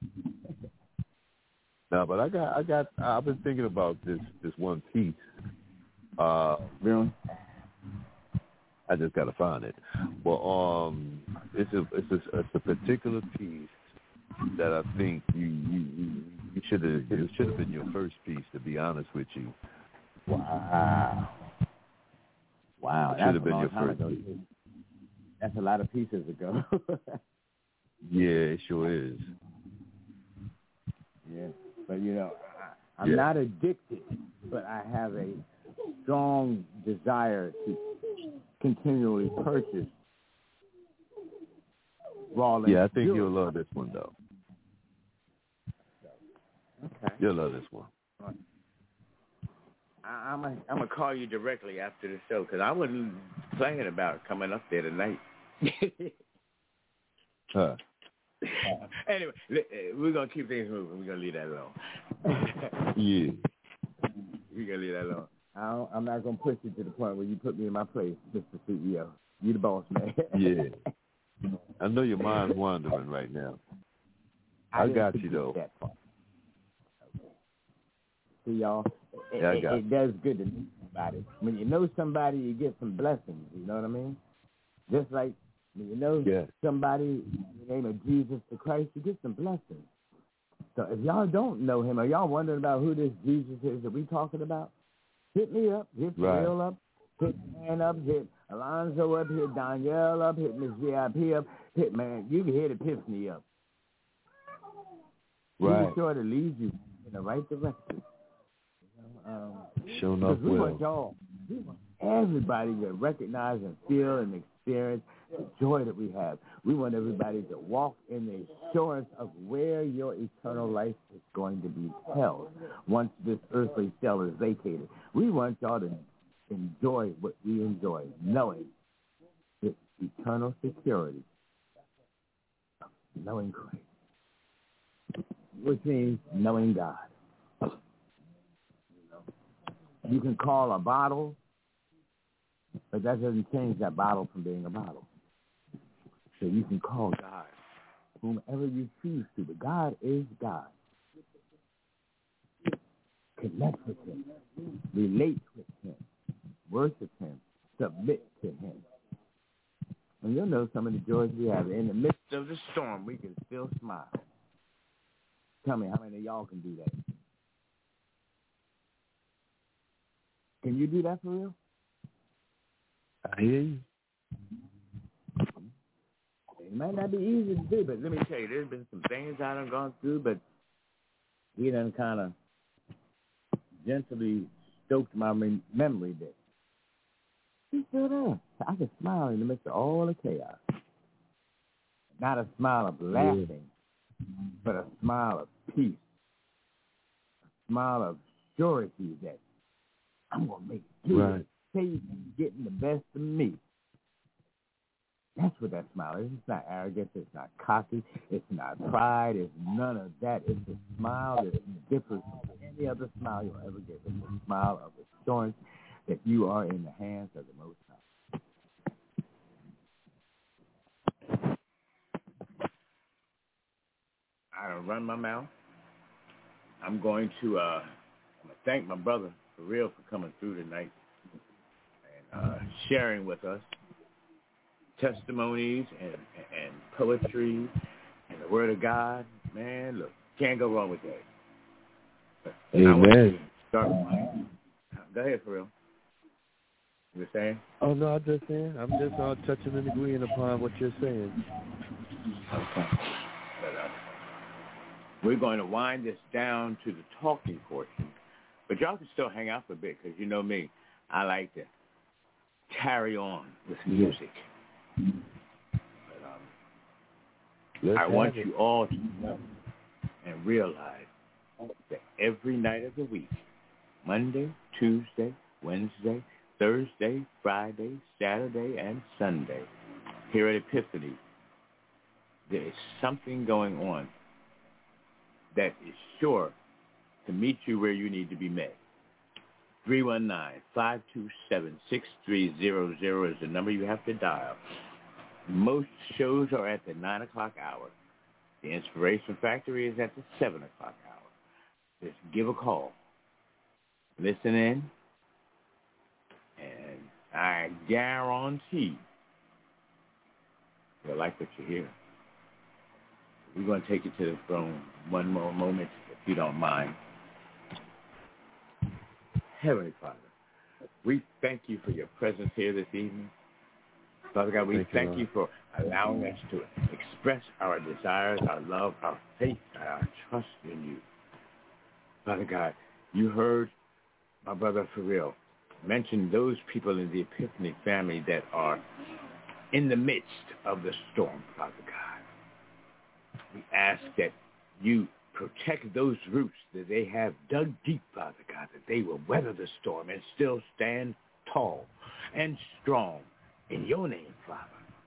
[SPEAKER 7] No, but I got, I got, I've been thinking about this, this one piece. Uh,
[SPEAKER 5] really?
[SPEAKER 7] I just gotta find it. Well, um, it's a, it's a, it's a particular piece that I think you, you, you, you should have, it should have been your first piece, to be honest with you.
[SPEAKER 5] Wow. Wow.
[SPEAKER 7] It should have been your first piece.
[SPEAKER 5] That's a lot of pieces ago.
[SPEAKER 7] Yeah, it sure is.
[SPEAKER 5] Yeah. But, you know, I, I'm
[SPEAKER 7] yeah.
[SPEAKER 5] not addicted, but I have a strong desire to continually purchase raw.
[SPEAKER 7] Yeah, I think you'll love this one, though.
[SPEAKER 5] Okay.
[SPEAKER 7] You'll love this one.
[SPEAKER 5] I, I'm going I'm to call you directly after the show because I wasn't playing about coming up there tonight.
[SPEAKER 7] huh.
[SPEAKER 5] Anyway, we're going to keep things moving. We're going to leave that alone.
[SPEAKER 7] yeah.
[SPEAKER 5] We're going to leave that alone. I don't, I'm not going to push you to the point where you put me in my place, Mister C E O. You the boss, man.
[SPEAKER 7] yeah. I know your mind's wandering right now. I, I got you, though.
[SPEAKER 5] That part. Okay. See, y'all, it,
[SPEAKER 7] yeah, I
[SPEAKER 5] it,
[SPEAKER 7] got
[SPEAKER 5] it does good to know somebody. When you know somebody, you get some blessings. You know what I mean? Just like when you know
[SPEAKER 7] yeah. somebody
[SPEAKER 5] in the name of Jesus the Christ, you get some blessings. So if y'all don't know him, or y'all wondering about who this Jesus is that we talking about, hit me up, hit
[SPEAKER 7] right.
[SPEAKER 5] Phil up, hit Man up, hit Alonzo up, hit Danielle up, hit Miss V I P up, hit man, you can hit Epiphany up.
[SPEAKER 7] Right.
[SPEAKER 5] Be sure to lead you in the right direction. You know, um,
[SPEAKER 7] sure enough,
[SPEAKER 5] we
[SPEAKER 7] will.
[SPEAKER 5] want y'all, we want everybody to recognize and feel and experience the joy that we have. We want everybody to walk in the assurance of where your eternal life is going to be held once this earthly cell is vacated. We want y'all to enjoy what we enjoy, knowing this eternal security, knowing Christ, which means knowing God. You can call a bottle, but that doesn't change that bottle from being a bottle. So you can call God whomever you choose to, but God is God. Connect with him. Relate with him. Worship him. Submit to him. And you'll know some of the joys we have. In the midst of the storm, we can still smile. Tell me how many of y'all can do that? Can you do that for real?
[SPEAKER 7] I hear you.
[SPEAKER 5] It might not be easy to do, but let me tell you, there's been some things I done gone through, but he done kind of gently stoked my mem- memory bit. He's still there. I can smile in the midst of all the chaos. Not a smile of laughing, yeah. but a smile of peace. A smile of surety that I'm going to make it through.
[SPEAKER 7] Right.
[SPEAKER 5] Satan's getting the best of me. That's what that smile is. It's not arrogance. It's not cocky. It's not pride. It's none of that. It's a smile that differs from any other smile you'll ever get. It's a smile of assurance that you are in the hands of the Most High. I don't run my mouth. I'm going to uh, I'm gonna thank my brother for real for coming through tonight and uh, sharing with us testimonies and, and poetry and the Word of God. Man, look, can't go wrong with that.
[SPEAKER 7] Amen.
[SPEAKER 5] Start. Go ahead, for real. You were saying?
[SPEAKER 7] Oh, no, I'm just saying. I'm just all touching and agreeing upon what you're saying.
[SPEAKER 5] Okay. But, uh, we're going to wind this down to the talking portion. But y'all can still hang out for a bit because you know me. I like to carry on with music. But, um, I want you all to know and realize that every night of the week, Monday, Tuesday, Wednesday, Thursday, Friday, Saturday, and Sunday, here at Epiphany, there is something going on that is sure to meet you where you need to be met. three one nine, five two seven, six three zero zero is the number you have to dial. Most shows are at the nine o'clock hour. The Inspiration Factory is at the seven o'clock hour. Just give a call. Listen in. And I guarantee you'll like what you hear. We're going to take you to the throne one more moment, if you don't mind. Heavenly Father, we thank you for your presence here this evening. Father God, we thank, thank you, you for allowing us to express our desires, our love, our faith, and our trust in you. Father God, you heard my brother Pharrell mention those people in the Epiphany family that are in the midst of the storm, Father God. We ask that you protect those roots that they have dug deep, Father God, that they will weather the storm and still stand tall and strong in your name, Father.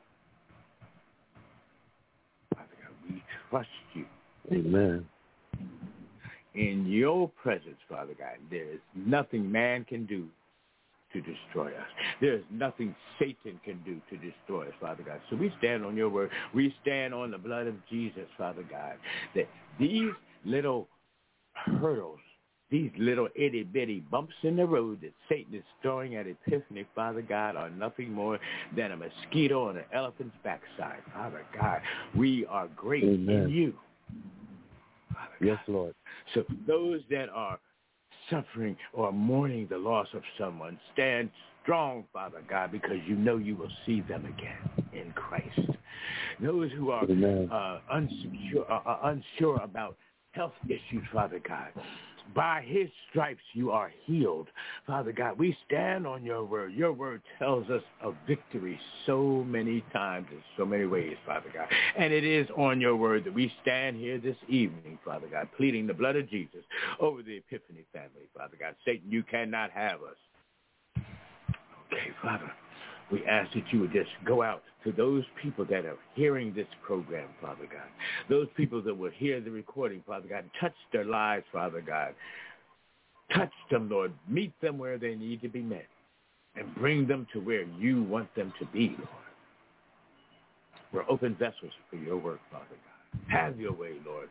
[SPEAKER 5] Father God, we trust you.
[SPEAKER 7] Amen.
[SPEAKER 5] In your presence, Father God, there is nothing man can do to destroy us. There is nothing Satan can do to destroy us, Father God. So we stand on your word. We stand on the blood of Jesus, Father God, that these little hurdles, these little itty-bitty bumps in the road that Satan is throwing at Epiphany, Father God, are nothing more than a mosquito on an elephant's backside. Father God, we are great Amen. In you. Father
[SPEAKER 7] yes,
[SPEAKER 5] God.
[SPEAKER 7] Lord.
[SPEAKER 5] So those that are suffering or mourning the loss of someone, stand strong, Father God, because you know you will see them again in Christ. Those who are uh, unsecure, uh, unsure about health issues, Father God, by his stripes you are healed. Father God, we stand on your word. Your word tells us of victory so many times in so many ways, Father God. And it is on your word that we stand here this evening, Father God, pleading the blood of Jesus over the Epiphany family, Father God. Satan, you cannot have us. Okay, Father, we ask that you would just go out to those people that are hearing this program, Father God. Those people that will hear the recording, Father God. Touch their lives, Father God. Touch them, Lord. Meet them where they need to be met. And bring them to where you want them to be, Lord. We're open vessels for your work, Father God. Have your way, Lord.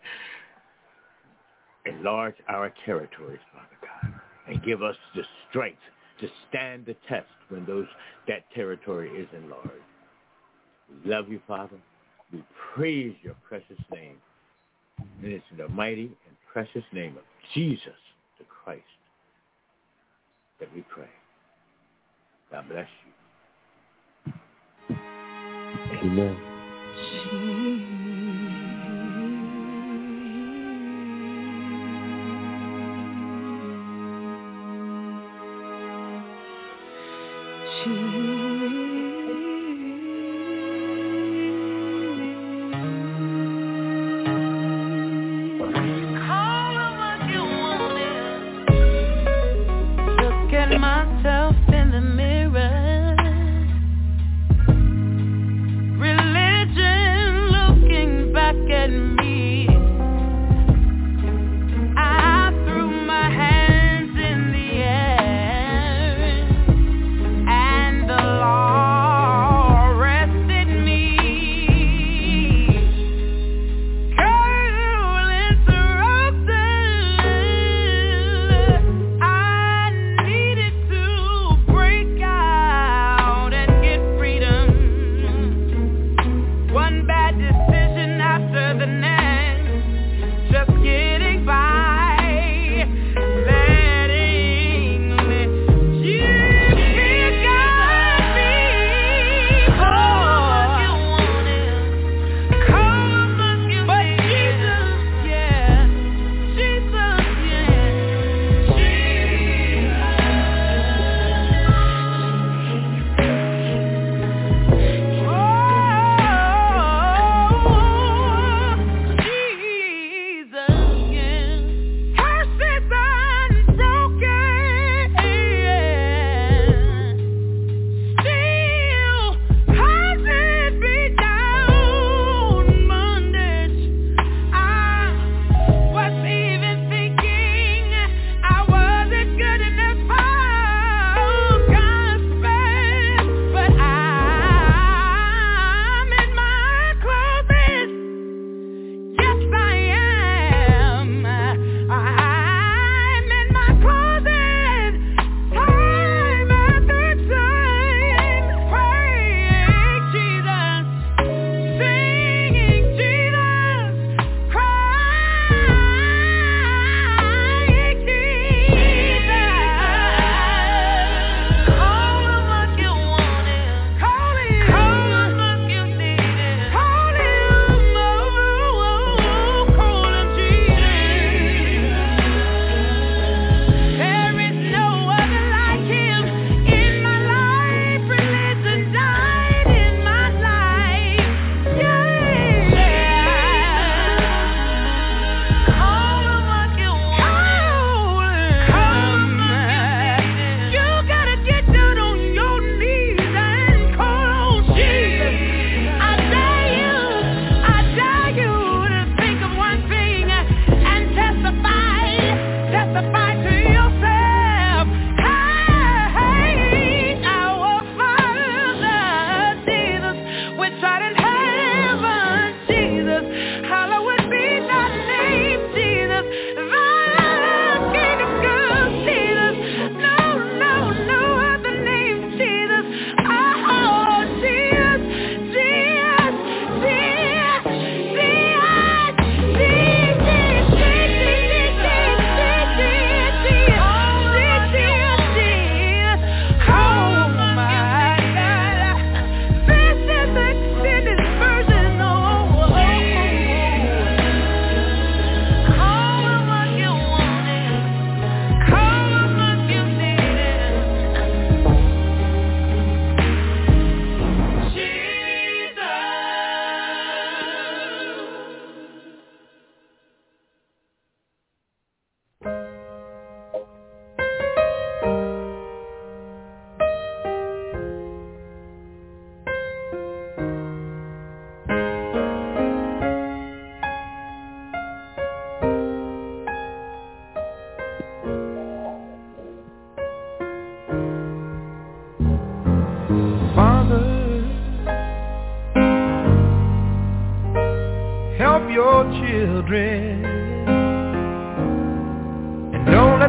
[SPEAKER 5] Enlarge our territories, Father God. And give us the strength to stand the test when those that territory is enlarged. We love you, Father. We praise your precious name. And it's in the mighty and precious name of Jesus the Christ that we pray. God bless you.
[SPEAKER 7] Amen.
[SPEAKER 3] Myself in the mirror, religion looking back at me. I threw my hands in the air, and the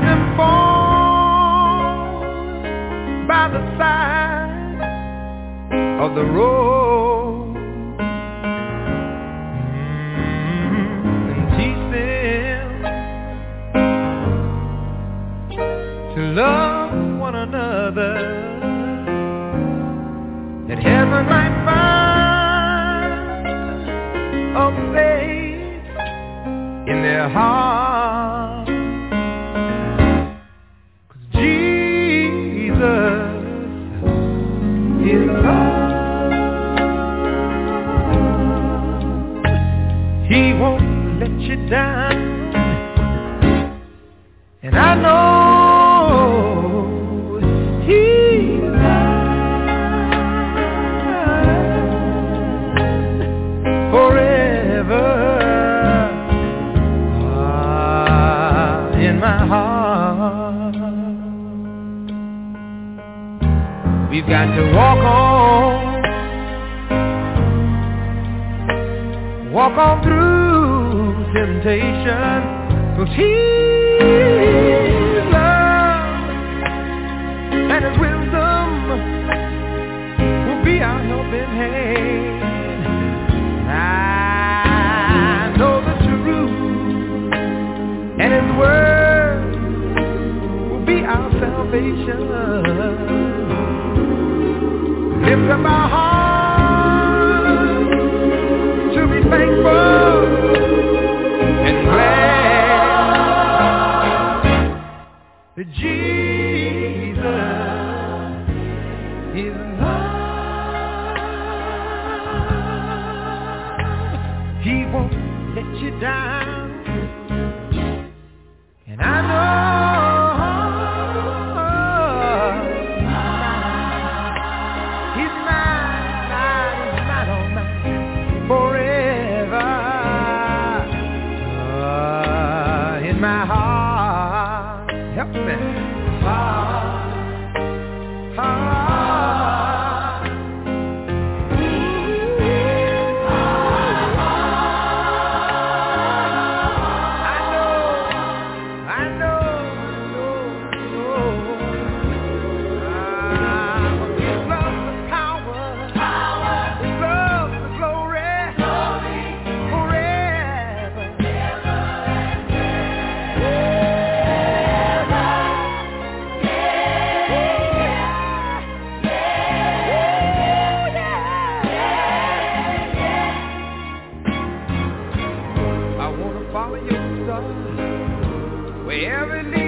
[SPEAKER 8] them fall by the side of the road, mm-hmm. and teach them to love one another, that heaven might find a place in their heart. 'Cause Jesus is love. He won't let you down, and I know He's mine forever. In my heart, we've got to walk on, walk on through temptation, 'cause His love and His wisdom will be our helping hand. I know the truth, and His word will be our salvation. Lift up our hearts to be thankful and glad that Jesus is love. He won't let you down, and I know He's mine, mine, He's mine, oh mine, forever uh, in my heart. Help me. Heart, heart. Follow your star wherever it leads.